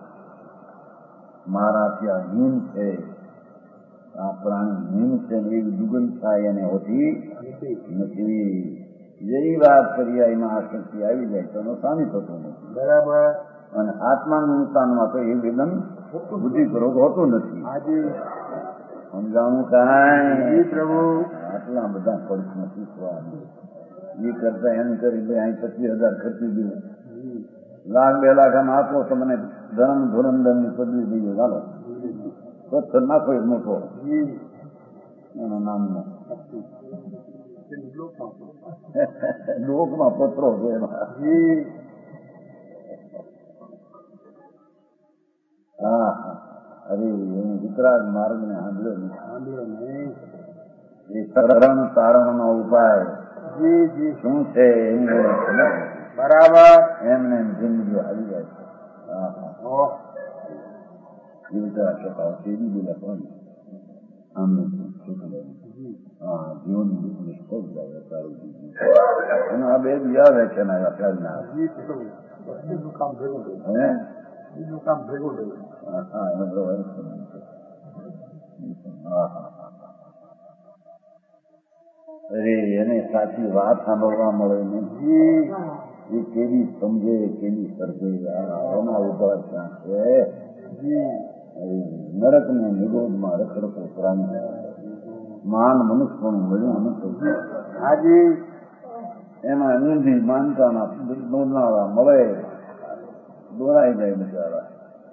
મારા ત્યાં હિમ છે, આ પ્રાણી હિમ છે એવી દુગંથા એને હોતી નથી. જેવી વાત કરીએ એમાં આસક્તિ આવી જાય તો એનો સ્વામી થતો નથી. બરાબર. અને આત્માનું સ્થાનમાં તો એ વેદન બુદ્ધિપૂર્વક હોતું નથી. સમજાવું કાંઈ. પ્રભુ આટલા બધા પડખ નથી સ્વામી. એ કરતા એમ કરી ભાઈ અહીં પચીસ હજાર ખર્ચી દીધું, લાખ બે લાખ આમ આપો તો મને ધર્મ ધોરણદંડ ની પદવી દઈએ. ચાલો પથ્થર નાખો એક મોટો એનો નામનો લોકમાં પત્રો છે એમાં. હા અરે એની વિતરાગ માર્ગ ને સાંભળ્યો નહીં. એ તરણ તારણ નો ઉપાય શું છે એની બરાબર એમને જિંદગી આવી જાય છે. હા હા જીવતા શકાય તેવી બોલા પણ આમને હા જીવન નિષ્ફળ જાય સારું. અને આ બે બીજા વ્યાખ્યાન આવ્યા ત્યારના હે બીજું કામ ભેગું થયું. હા હા એનો હા હા અરે એને સાચી વાત સાંભળવા મળે નહીં. એ કેવી સમજે કેવી સર્જે એના ઉપર ક્યાં છે. નરક ને નિરોધમાં રખડતો પ્રાણી માન મનુષ્ય પણ મળ્યું નથી. હાજી એમાં ઊંધી માનતાના દોરનારા મળે દોરાઈ જાય બિચારા.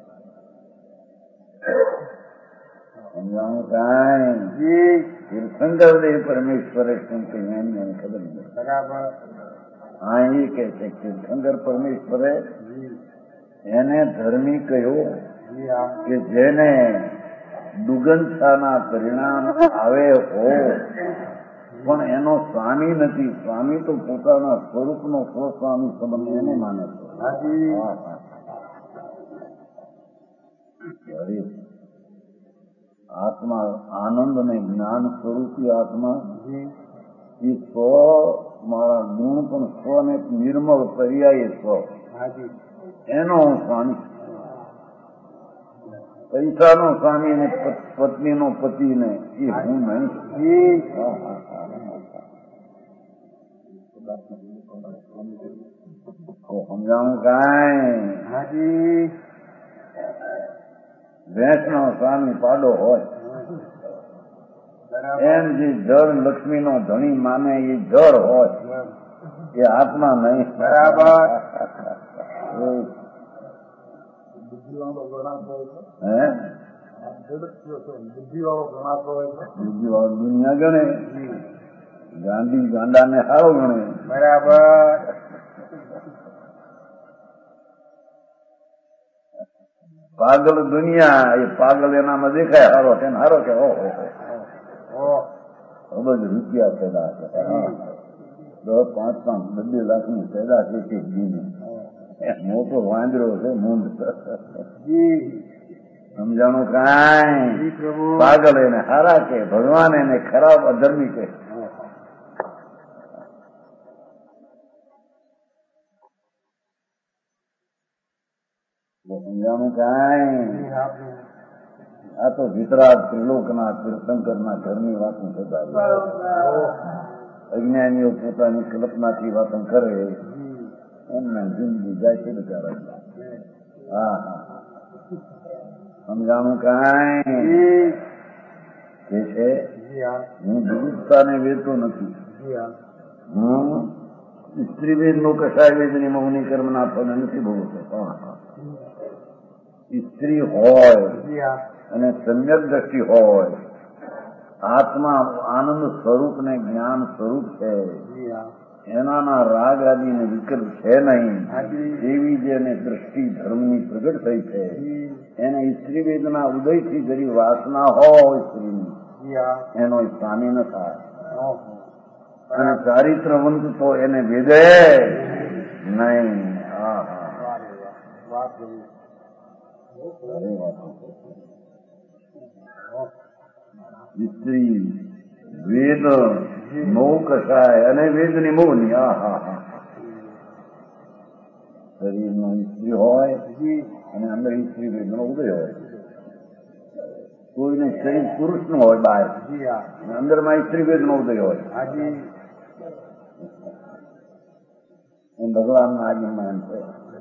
સમજાવું કાંઈ તીર્થંકર દેવ પરમેશ્વરે શું કે એમને ખબર નથી. બરાબર હા એ કે છે તીર્થંકર પરમેશ્વરે એને ધર્મી કહ્યો કે જેને દુગંછાના પરિણામ આવે હો પણ એનો સ્વામી નથી. સ્વામી તો પોતાના સ્વરૂપનો સ્વસ્વામી સંબંધ એને માને છે. આત્મા આનંદ અને જ્ઞાન સ્વરૂપી આત્મા એ સ્વ મારા ગુણ પણ સ્વ ને નિર્મળ પર્યાય સ્વ એનો હું સ્વામી. પૈસાનો સ્વામી ને પત્નીનો પતિ ને એ હું નહીં. સમજાવું કાંઈ ભેંસનો સ્વામી પાડો હોય એમ જે જળ લક્ષ્મી નો ધણી માને એ જળ હોય એ આત્મા નહીં. બરાબર હે બુદ્ધિ વાળો દુનિયા ગણે ગાંધી ગાંડા ને સારો ગણે. બરાબર પાગલ દુનિયા એ પાગલ એનામાં દેખાય હારો છે હારો કે ઓહો બધું રૂપિયા પેદા છે. દસ પાંચ પાંચ બબ્બે લાખ ની પેદા છે એક દીને મોટો વાંદરો છે મૂંડ. સમજાણું કાંઈ પાગલ એને હારા કે ભગવાન એને ખરાબ અધર્મી કે. સમજાણું કાંઈ આ તો વિતરાગ ત્રિલોકના તીર્થંકરના ઘરની વાતો થતા અજ્ઞાનીઓ પોતાની કલ્પનાથી વાતો કરે એમને જિંદગી જાય છે બિચારા. હા હા સમજાણું કાંઈ કે છે હું વિવિધતાને વેચતો નથી. હું સ્ત્રીવેદ નો કસાય વેદની મૌની કર્મના ફળ નથી ભોગવતો. હા હા સ્ત્રી હોય અને સમ્યક દ્રષ્ટિ હોય આત્મા આનંદ સ્વરૂપ ને જ્ઞાન સ્વરૂપ છે એનાના રાગ આદિને વિકલ્પ છે નહીં એવી જેને દ્રષ્ટિ ધર્મની પ્રગટ થઈ છે એને સ્ત્રી વેદના ઉદયથી જરી વાસના હોય સ્ત્રીની એનો સ્વામી ન થાય. અને ચારિત્રવંત તો એને વેદે નહીં. હા હા સ્ત્રી વેદ મોહ કસાય અને વેદની મોહની. હા હા હા શરીરનો સ્ત્રી હોય અને અંદર સ્ત્રી વેદ નો ઉદય હોય. કોઈને શરીર પુરુષ નું હોય બહાર અંદર માં સ્ત્રી વેદ નો ઉદય હોય. એમ ભગવાન ના આગમન છે.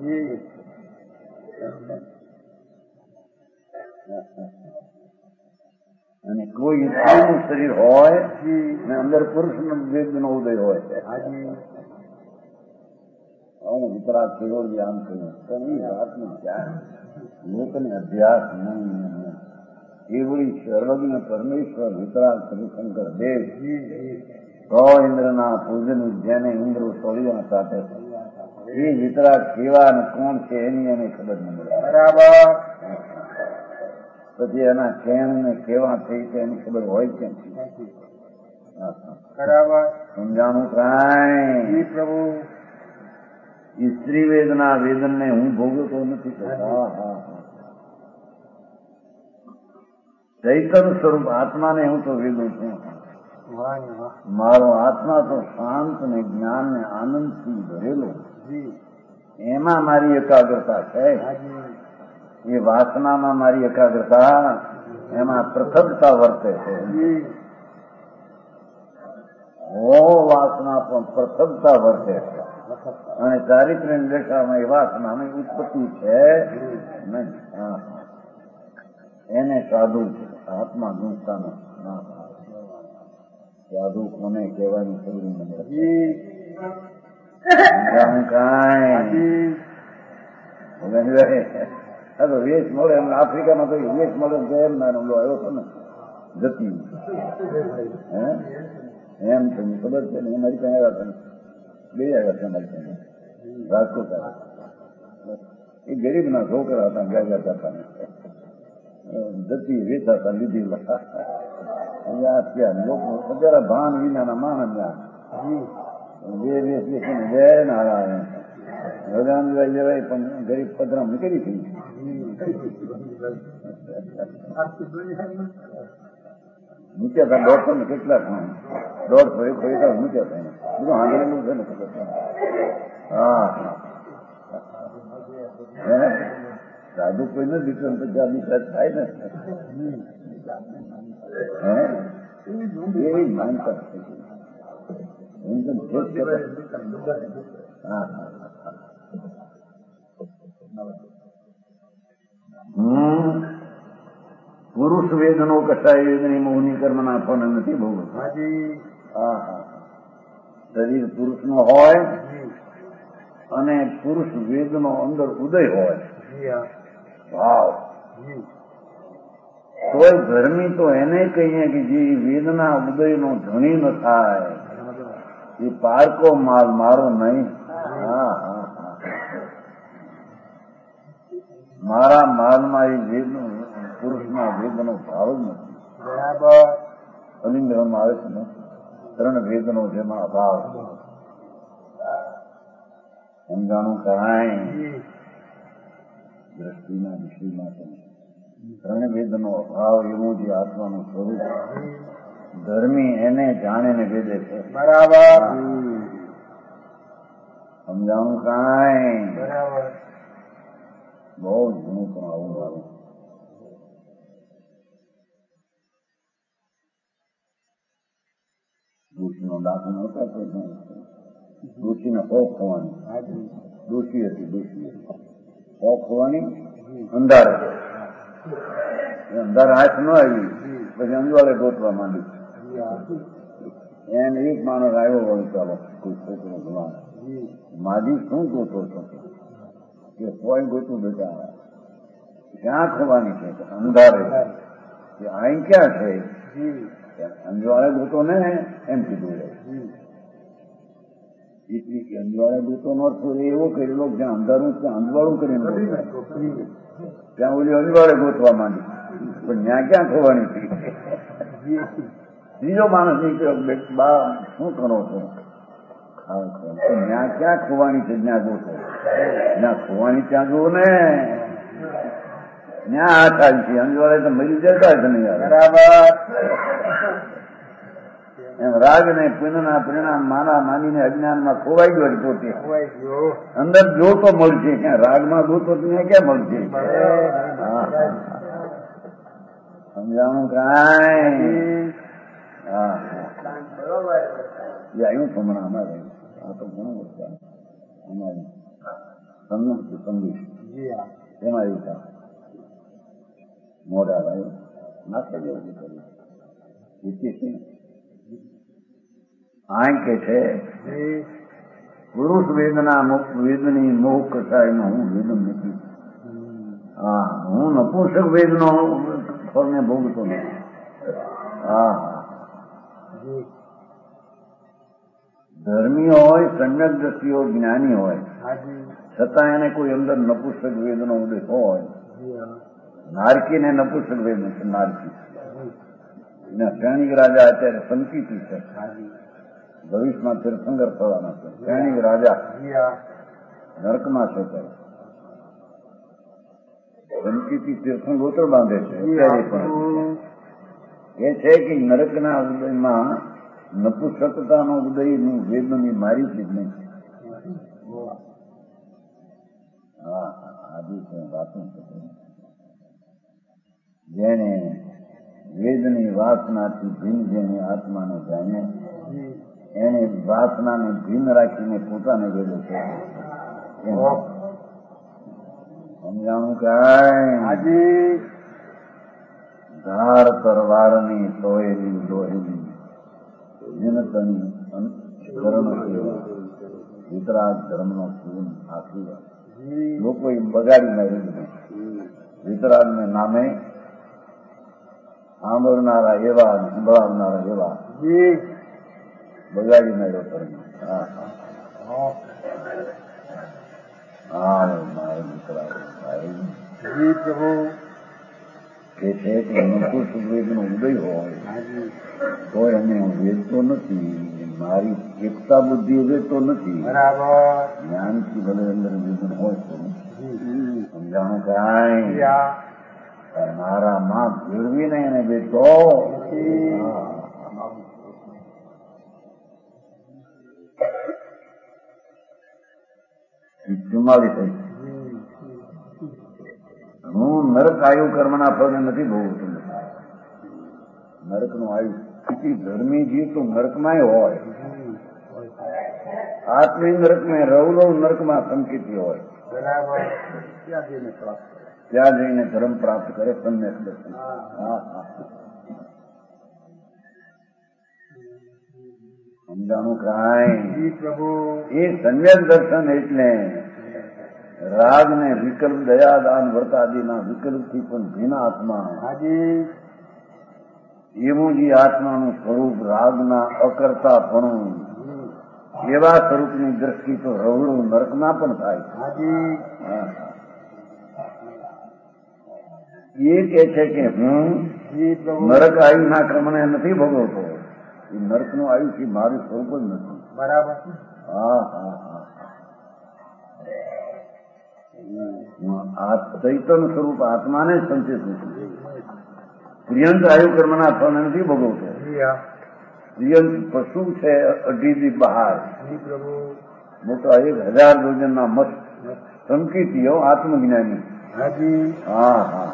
અને કોઈ સ્ત્રીનું શરીર હોય ને અંદર પુરુષ વેદ નો ઉદય હોય. હું વિતરાગ કેવળ આમ કહ્યું પણ એ વાતનું ક્યાં લોકોને અભ્યાસ નહીં એવડી સર્વજ્ઞ પરમેશ્વર વિતરાગ શ્રીશંકર દેવ સો ઇન્દ્રના પૂજન જેને ઇન્દ્ર સોળિયા સાથે એ વિતરાગ કેવા અને કોણ છે એની એને ખબર ન મળે. બરાબર. પછી એના કેમ ને કેવા થઈ છે એની ખબર હોય કેમ? બરાબર. સમજાણું કાંઈ પ્રભુ સ્ત્રી વેદના વેદન ને હું ભોગવતો નથી. હા હા ચૈતન સ્વરૂપ આત્માને હું તો વેદું છું. મારો આત્મા તો શાંત ને જ્ઞાન ને આનંદ થી ભરેલો. એમાં મારી એકાગ્રતા છે. એ વાસનામાં મારી એકાગ્રતા, એમાં પૃથકતા વર્તે છે. હો વાસના પણ પૃથકતા વર્તે છે અને ચારિત્ર દશામાં એ વાસનાની ઉત્પત્તિ છે નહીં. એને સાધુ આત્મા ગુણતાનો સાધુ કોને કહેવાની ખબર મને કાંઈ વેશ મળે એમ આફ્રિકામાં તો વેશ મળે એમ ના આવ્યો હતો ને જતી એમ છે ખબર છે ને. અમારી પાસે આવ્યા હતા બે આવ્યા છે અમારી પાસે રાજકોટ. એ ગરીબ ના છોકરા હતા ગાજા હતા જતી વેચાતા લીધેલા ત્યાં લોકો જરા ભાન વિનાના માણસ જે વેચ વેચીને જય નારાયણ ભગવાન જવાય પણ ગરીબ પધરામ નીકળી થઈ. મૂક્યા હતા ડોક્ટર ને કેટલાક દોઢસો એકસો એકાદ મૂક્યા હતા બધું હાંડેલું છે ને. હા હે સાધુ કોઈ નથી દીકરો તો જ્યાં દીકરા થાય ને હે એવી માનતા હા હમ પુરુષ વેદનો કસાય વેદની મૌની કર્મના ફળ નથી ભોગવતો. હા હા શરીર પુરુષ નો હોય અને પુરુષ વેદનો અંદર ઉદય હોય ભાવ કોઈ ધર્મી તો એને કહીએ કે જે વેદના ઉદયનો ધણી ન થાય એ પારકો માલ મારો નહીં. હા હા હા મારા માલમાં એ વેદ પુરુષના વેદનો ભાવ જ નથી. બરાબર. અલિંગનમાં આવે છે ને ત્રણ વેદનો જેમાં અભાવ સમજાણું કાંઈ દ્રષ્ટિના વિષયમાં ત્રણ વેદનો અભાવ એવું જે આત્માનું સ્વરૂપ ધર્મી એને જાણે ને વેદે છે. બરાબર. સમજાણું કાંઈ બરાબર. બહુ ઘણું પણ આવું મારું દોષીનો દાખલો નહોતા કોઈ દોષીને હોપ હોવાની દોષી હતી દોષી હોપ હોવાની અંધાર અંધાર હાથ ન આવી પછી અંજવાળે ગોતવા માંડી. એને એક માણસ આવ્યો હોય ચાલો કોઈ છોકરો ભગવાન માજી શું ગોતો છો કે કોઈ ગોતું બેટા ક્યાં ખોવાની છે અંધારે અહીં ક્યાં છે અંજવાળે ગોતો ને એમ કીધું. એટલી અંજવાળે ગોતો નો એવો કરેલો જ્યાં અંધારું ત્યાં અંજવાળું કરીને ત્યાં ઓલી અંજવાળે ગોતવા માંડી પણ ત્યાં ક્યાં ખોવાની હતી. બીજો માણસ નીકળ્યો બા શું કરો છો ત્યાં ક્યાં ખોવાની છે જ્યાં ગોતો જ્યાં ખોવાની ત્યાં જુઓ ને ત્યાં હાથ આવી છે અંજવાળે તો મરી જતા જ નહીં. બરાબર. એમ રાગ ને પુણ્યના પરિણામ માના માનીને અજ્ઞાનમાં ખોવાઈ ગયો પોતે અંદર જોતો મળશે ક્યાં રાગમાં જોતો ત્યાં ક્યાં મળશે. સમજાણું કાંઈ હા આવ્યું તો હમણાં અમારે આ તો ઘણું બધું અમારે સંગમ સંદેશ એમાં આવ્યું હતા મોડા આવ્યું નાખી દેવું કર્યું આંકે છે પુરુષ વેદના વેદની મોહ કસાયનો હું વેદન નથી. હા હું નપુંસક વેદનો ફળને ભોગતો નથી. હા ધર્મી હોય, સમ્યક દ્રષ્ટિઓ જ્ઞાની હોય, છતાં એને કોઈ અંદર નપુસક વેદનો ઉદય હોય, નારકીને નપુસક વેદ છે. નારકી શ્રેણીક રાજા અત્યારે સંકિતી છે, ભવિષ્યમાં તીર્થંકર થવાના છે. શ્રેણીક રાજા નરકમાં છે. સંકિતી તીર્થંગોત્ર બાંધે છે અત્યારે પણ. એ છે કે નરકના ઉદયમાં નપુસકતાનો ઉદયનું વેદની મારી જ નહીં. હા આજે વાતું છે. જેને વેદની વાસનાથી ભીન જેને આત્માને જાણે, એને વાસનાને ભીન રાખીને પોતાને વેદો છે. સમજાણું કાંઈ ધાર તરવારની સોયેલી દોહેલી જીનતની ધર્મ સેવા વિતરાગ ધર્મનો પૂન આખી લોકો એ બગાડી માર્યું. વિતરાગને નામે સાંભળનારા એવા સંભળાવનારા એવા બગાડી માર્યો ધર્મ. હા હા મારે વિતરાગ કે છે કે નપુસ વેદનો ઉદય હોય તો એને હું વેચતો નથી. મારી એકતા બુદ્ધિ વેચતો નથી. જ્ઞાનથી ભલે અંદર વેદન હોય તો સમજાણું કાંઈ મારા માં ભેળવીને એને વેચતો. ચુમ્માલીસ થઈ. હું નરક આયુ કર્મના ફળને નથી ભોગવતો. નરકનું આયુ ધર્મી જીવ તો નરકમાં હોય. આત્મી નરકમાં રવલો નરકમાં સંકેતી હોય. ત્યાં જઈને ધર્મ પ્રાપ્ત કરે. સમ્યક દર્શન. હા હા સમજાણું કાંઈ. એ સમ્યક દર્શન એટલે રાગ ને વિકલ્પ, દયા દાન વર્તાદિના વિકલ્પથી પણ ભીન આત્મા, એવું જે આત્માનું સ્વરૂપ રાગના અકર્તાપણું, એવા સ્વરૂપની દ્રષ્ટિ તો રવડું નરકમાં પણ થાય. એ કે છે કે હું નરક આયુના ક્રમને નથી ભોગવતો. એ નરકનું આયુષ્ય મારું સ્વરૂપ જ નથી. બરાબર. હા હા હા આ ચૈતન્ય સ્વરૂપ આત્માને જ સંચેતું છું. પ્રિયંત આયુ કર્મના ફળને નથી ભોગવતો. પ્રિયંત પશુ છે અઢીથી બહાર. મોટા એક હજાર યોજનના મત સંકેતીઓ આત્મજ્ઞાની. હા હા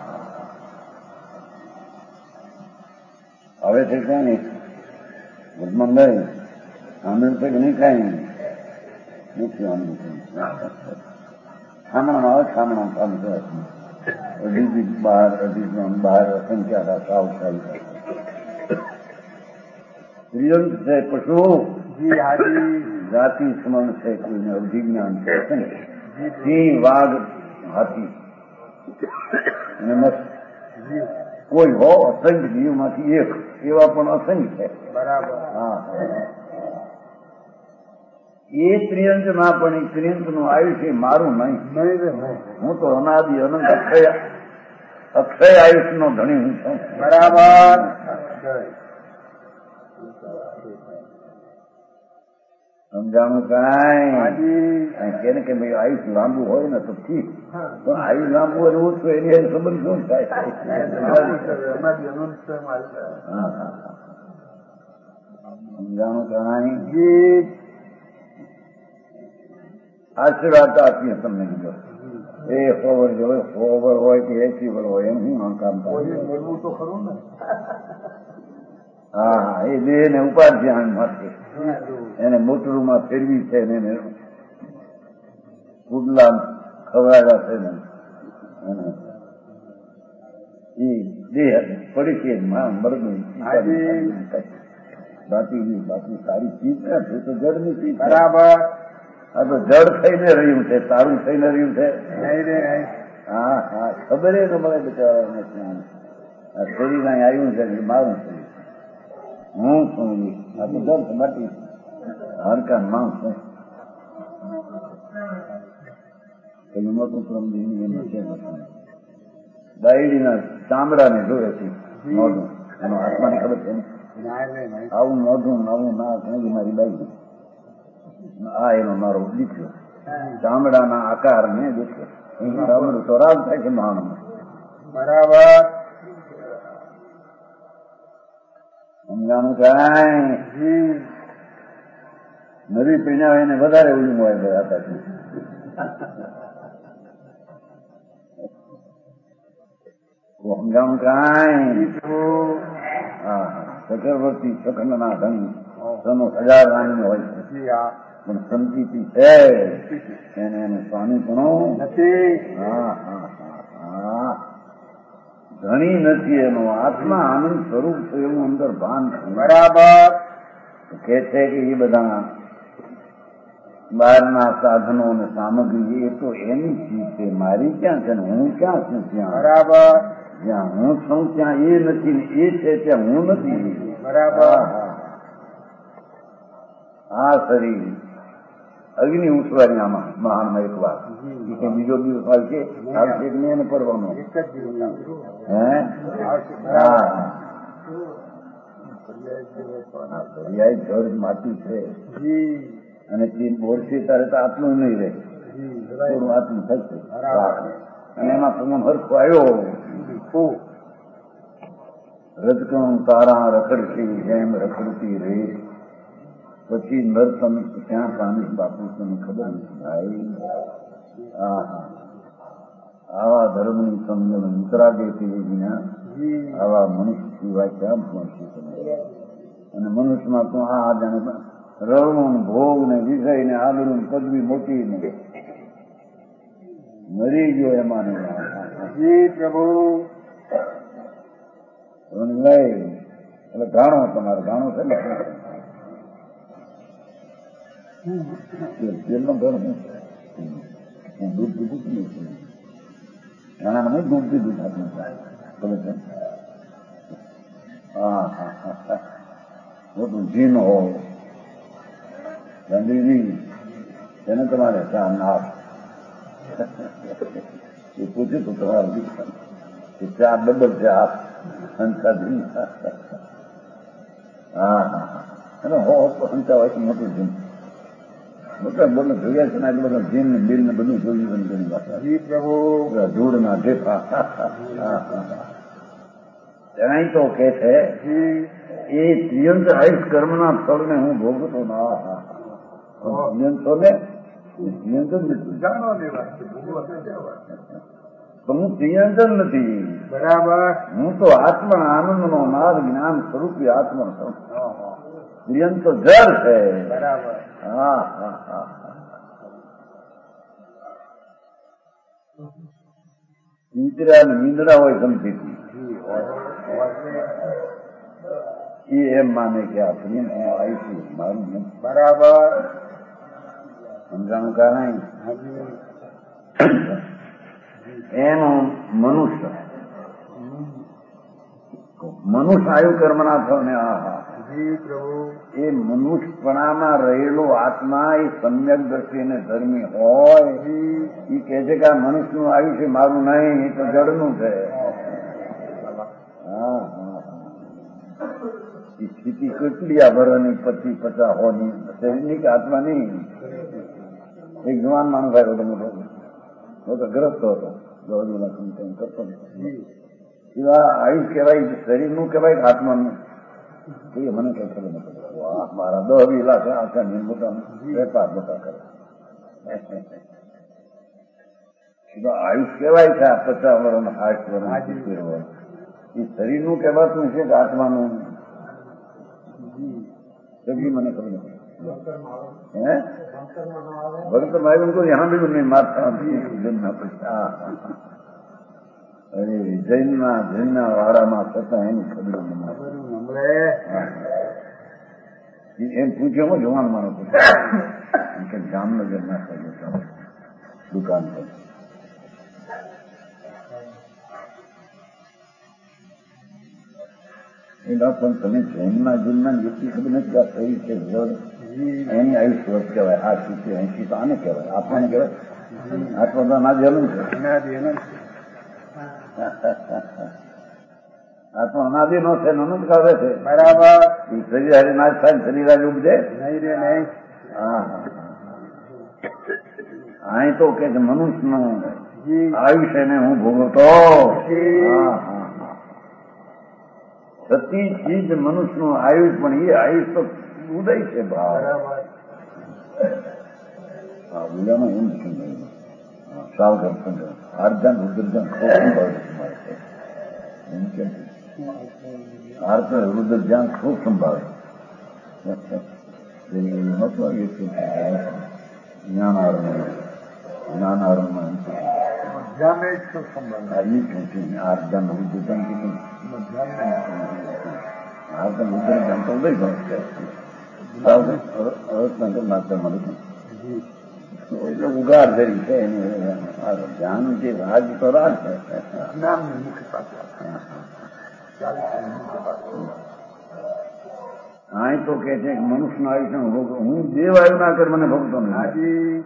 હવે છે કઈ ભગવાનભાઈ સાંભળ્યું છે કે નહીં? કઈ નથી સાંભળ્યું. ખામણામાં આવે ખામણા કામ કરે. અઢી બહાર અઢી બહાર સંખ્યા સાવસારી પ્રિયંત છે પશુ જાતિ સ્મરણ છે. કોઈને અવધિજ્ઞાન છે. સિંહ, વાઘ, હાથી અને મત કોઈ હો અસંખ્ય જીવમાંથી એક એવા પણ અસંખ્ય છે. બરાબર. હા એ ત્રિયંતમાં પણ એ ત્રિયંતનું આયુષ્ય મારું નહીં. હું તો અનાદિ અનંત અક્ષય અક્ષય આયુષ્યનો ધણી હું છું. બરાબર. સમજાણું કાંઈ કે કે ભાઈ આયુષ લાંબુ હોય ને તો ઠીક, પણ આયુષ લાંબુ હોય ઓછું એની સંબંધ શું થાય? સમજાણું કાંઈ આશીર્વાદ આપીએ તમને કીધો. એ સો વર્ષ હોય, સો વર્ષ હોય કે એસી વર્ષ હોય એમ શું કામ થાય? તો ખરું ને. હા હા એ દેહ ને ઉપાધ્યાન માટે એને મોટરમાં ફેરવી છે ને પુડલા ખવડાવ્યા છે ને એ દેહ પડી છે મરદની બાકી બાકી સારી ચીજ નથી તો જડની ચીજ. બરાબર. આ તો જડ થઈને રહ્યું છે, તારું થઈને રહ્યું છે. હા હા ખબર એ તો મળે બિચારાને. આ શરીર અહીં આવ્યું છે મારું શરીર હું છું આ તો દર્દ મટી હરકા માણસ છે પેલું મોટું ક્રમ જિંદગીમાં છે ડાયરીના ચામડાને જોવે છે મોઢું એનો આત્માની ખબર છે આવું મોઢું આવું ના કઈ મારી ડાયરી આ એનો મારો દીકરો ચામડાના આકાર ને દીકરો અમારું તો રાગ થાય છે માણસ બરાબર સમજાણું કાંઈ નવી પીણા એને વધારે ઉલ્લું હોય ગયા હતા સમજાણું કાંઈ હા ચક્રવર્તી સખંડના ધન સનો હજાર રાણી હોય છે પણ સંતીતિ છે એને એને સ્વામી પણ નથી હા હા હા ધણી નથી એનો આત્મા આનંદ સ્વરૂપ છે એવું અંદર ભાન છે બરાબર કે છે કે એ બધા બહારના સાધનો અને સામગ્રી એ તો એની ચીજ છે મારી ક્યાં છે ને હું ક્યાં છું ત્યાં બરાબર જ્યાં હું છું ત્યાં એ નથી ને એ છે ત્યાં હું નથી બરાબર આ શરીર અગ્નિ ઉછવારી આમાં મહાનમાં એક વાર કે બીજો દિવસ હોય છે આવશે કે નહીં પડવાનો એક જ દિવસ હે હા દરિયાઈ જળ માટી છે અને તે બોરશે ત્યારે તો આટલું નહીં રહે થોડું આટલું થશે અને એમાં પવન હરખો આવ્યો રજકણ તારા રખડતી જેમ રખડતી રે પછી નર તમે ક્યાં પામી બાપુ તમને ખબર નથી ભાઈ આવા ધર્મની સમજણ વિતરાગે વિના આવા મનુષ્ય સિવાય ક્યાં પહોંચી તમે અને મનુષ્યમાં તો આ જાણે રવણ ભોગ ને વિષય ને આબરૂ પદવી મોટી ને મરી ગયો એમાં જી પ્રભુ લઈ એટલે ગાણો તમારે ગાણો છે ને તેલનો ઘર હું દૂધ પીધું જ નહીં ઘણા નહીં દૂધ પીધું આપણે ખબર છે હા હા હા મોટું જીન હો ગાંધીજી તેને તમારે ચા નાશ એ પૂછ્યું તો તમારે કે ચા ડબલ છે આ હંસાજી હા હા અને હો હંસા હોય મોટું જીન મોટા બધું જોયા છે ને એટલે બધા જીન ને બિલ ને બધું જોયું ઘણી વાત ધૂળ ના ઢેફા જણાય તો કે છે એ ત્રિયંત આયુષ કર્મના ફળને હું ભોગતો ના ત્રિયંતો ને ત્રિયંત હું ત્રિયંત નથી બરાબર હું તો આત્મા આનંદ નો માર્ગ જ્ઞાન સ્વરૂપી આત્મા છું ત્રિયંત તો જળ છે બરાબર હા હા હા ઇન્દ્રિયા ને નિંદ્રા હોય સમજી એ એમ માને કે આ પ્રેમ હું આવીશું મારું નથી બરાબર સમજાણું કારણ એનો મનુષ્ય મનુષ્ય આયુ કર્મના થયો ને આ હા એ મનુષ્યપણામાં રહેલો આત્મા એ સમ્યક દ્રષ્ટિ અને ધર્મી હોય એ કે છે કે આ મનુષ્યનું આયુષ્ય મારું નહીં એ તો જળનું છે હા હા એ સ્થિતિ કેટલી આ ભરની પચીસ પચાસ હોની શરીરની કે આત્માની એક જવાન માણસ આવ્યો હતો મોટો મોટો ગ્રસ્ત હતો દોડુના કંઈ કરતો એવા આયુષ કહેવાય શરીરનું કહેવાય કે આત્માનું એ મને કઈ ખબર નથી મારા દસ વીસ લાખ આખા મોટા વેપાર મોટા કરે આયુષ કહેવાય છે આ પચાસ વર્ષ આઠ વર્ષ સિત્તેર વર્ષ એ શરીરનું કહેવાતું છે કે આત્માનું મને ખબર નથી હે ભગત મારું તો યહાં भी नहीं मारता जन्म पૈસા અરે જૈનના જૈનના વાડામાં થતા એની ખબર એમ પૂછ્યો હું જવાન માનો પૂછ્યો કે જામનગર ના થયો દુકાન પર એના પણ તમે જૈનના જીવનમાં જેટલી ખબર નથી આ શરીર છે એની આયુષ વર્ષ કહેવાય. આ સિત્તેર એંશી તો આને કહેવાય, આપણને કહેવાય આત્મા ના જેલું છે. આત્મા અનાદિ નો છે, નનદ કાવે છે. બરાબર. એ શરીર હારે નાશ થાય, શરીર હારે ઉપજે નહીં રે નહીં. હા હા અહીં તો કે મનુષ્યનું આયુષ્ય ને હું ભોગવતો. હા હા સતી ચીજ મનુષ્યનું આયુષ, પણ એ આયુષ તો ઉદય છે ભાવ. હા બોલ્યામાં એમ છે સાવધાન સમજો. અર્ધન રુદ્રજન ખૂબ સંભાળે છે એમ કેમ અર્ધ રુદ્ર ધ્યાન ખૂબ સંભાળે જ્ઞાન આરંભ જ્ઞાન આરંભમાં આર્ધન રુદ્ર ધ્યાન કીધું. આર્ધન રુદ્ર ધ્યાન તો ઉદય ભાવ છે. એટલે ઉગાર ધરી છે એની ધ્યાન જે રાજ તો રાજ છે. અહીં તો કે છે મનુષ્યનું આયુષ્ય હું દેવ આવ્યું ના કર મને ભોગતો નથી.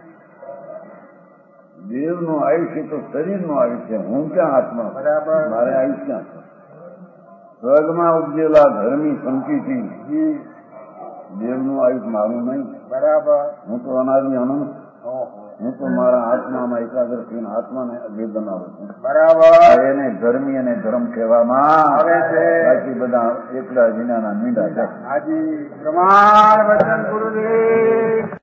દેવનું આયુષ્ય તો શરીરનું આયુષ્ય, હું ક્યાં આત્મા. બરાબર. મારે આયુષ્ય ક્યાં છે? સ્વર્ગમાં ઉપજેલા ધર્મી સંકિતી દેવનું આયુષ્ય મારું નહીં. બરાબર. હું તો અનાદિ અનંત, હું તો મારા આત્મામાં એકાગ્ર થઈને આત્માને વેદન આવું છું. બરાબર. એને ધર્મી અને ધર્મ કહેવામાં આવે છે. બાકી બધા એકલા જીનાના મીંડા છે. હાજી પ્રમાણ વચન ગુરુદેવ.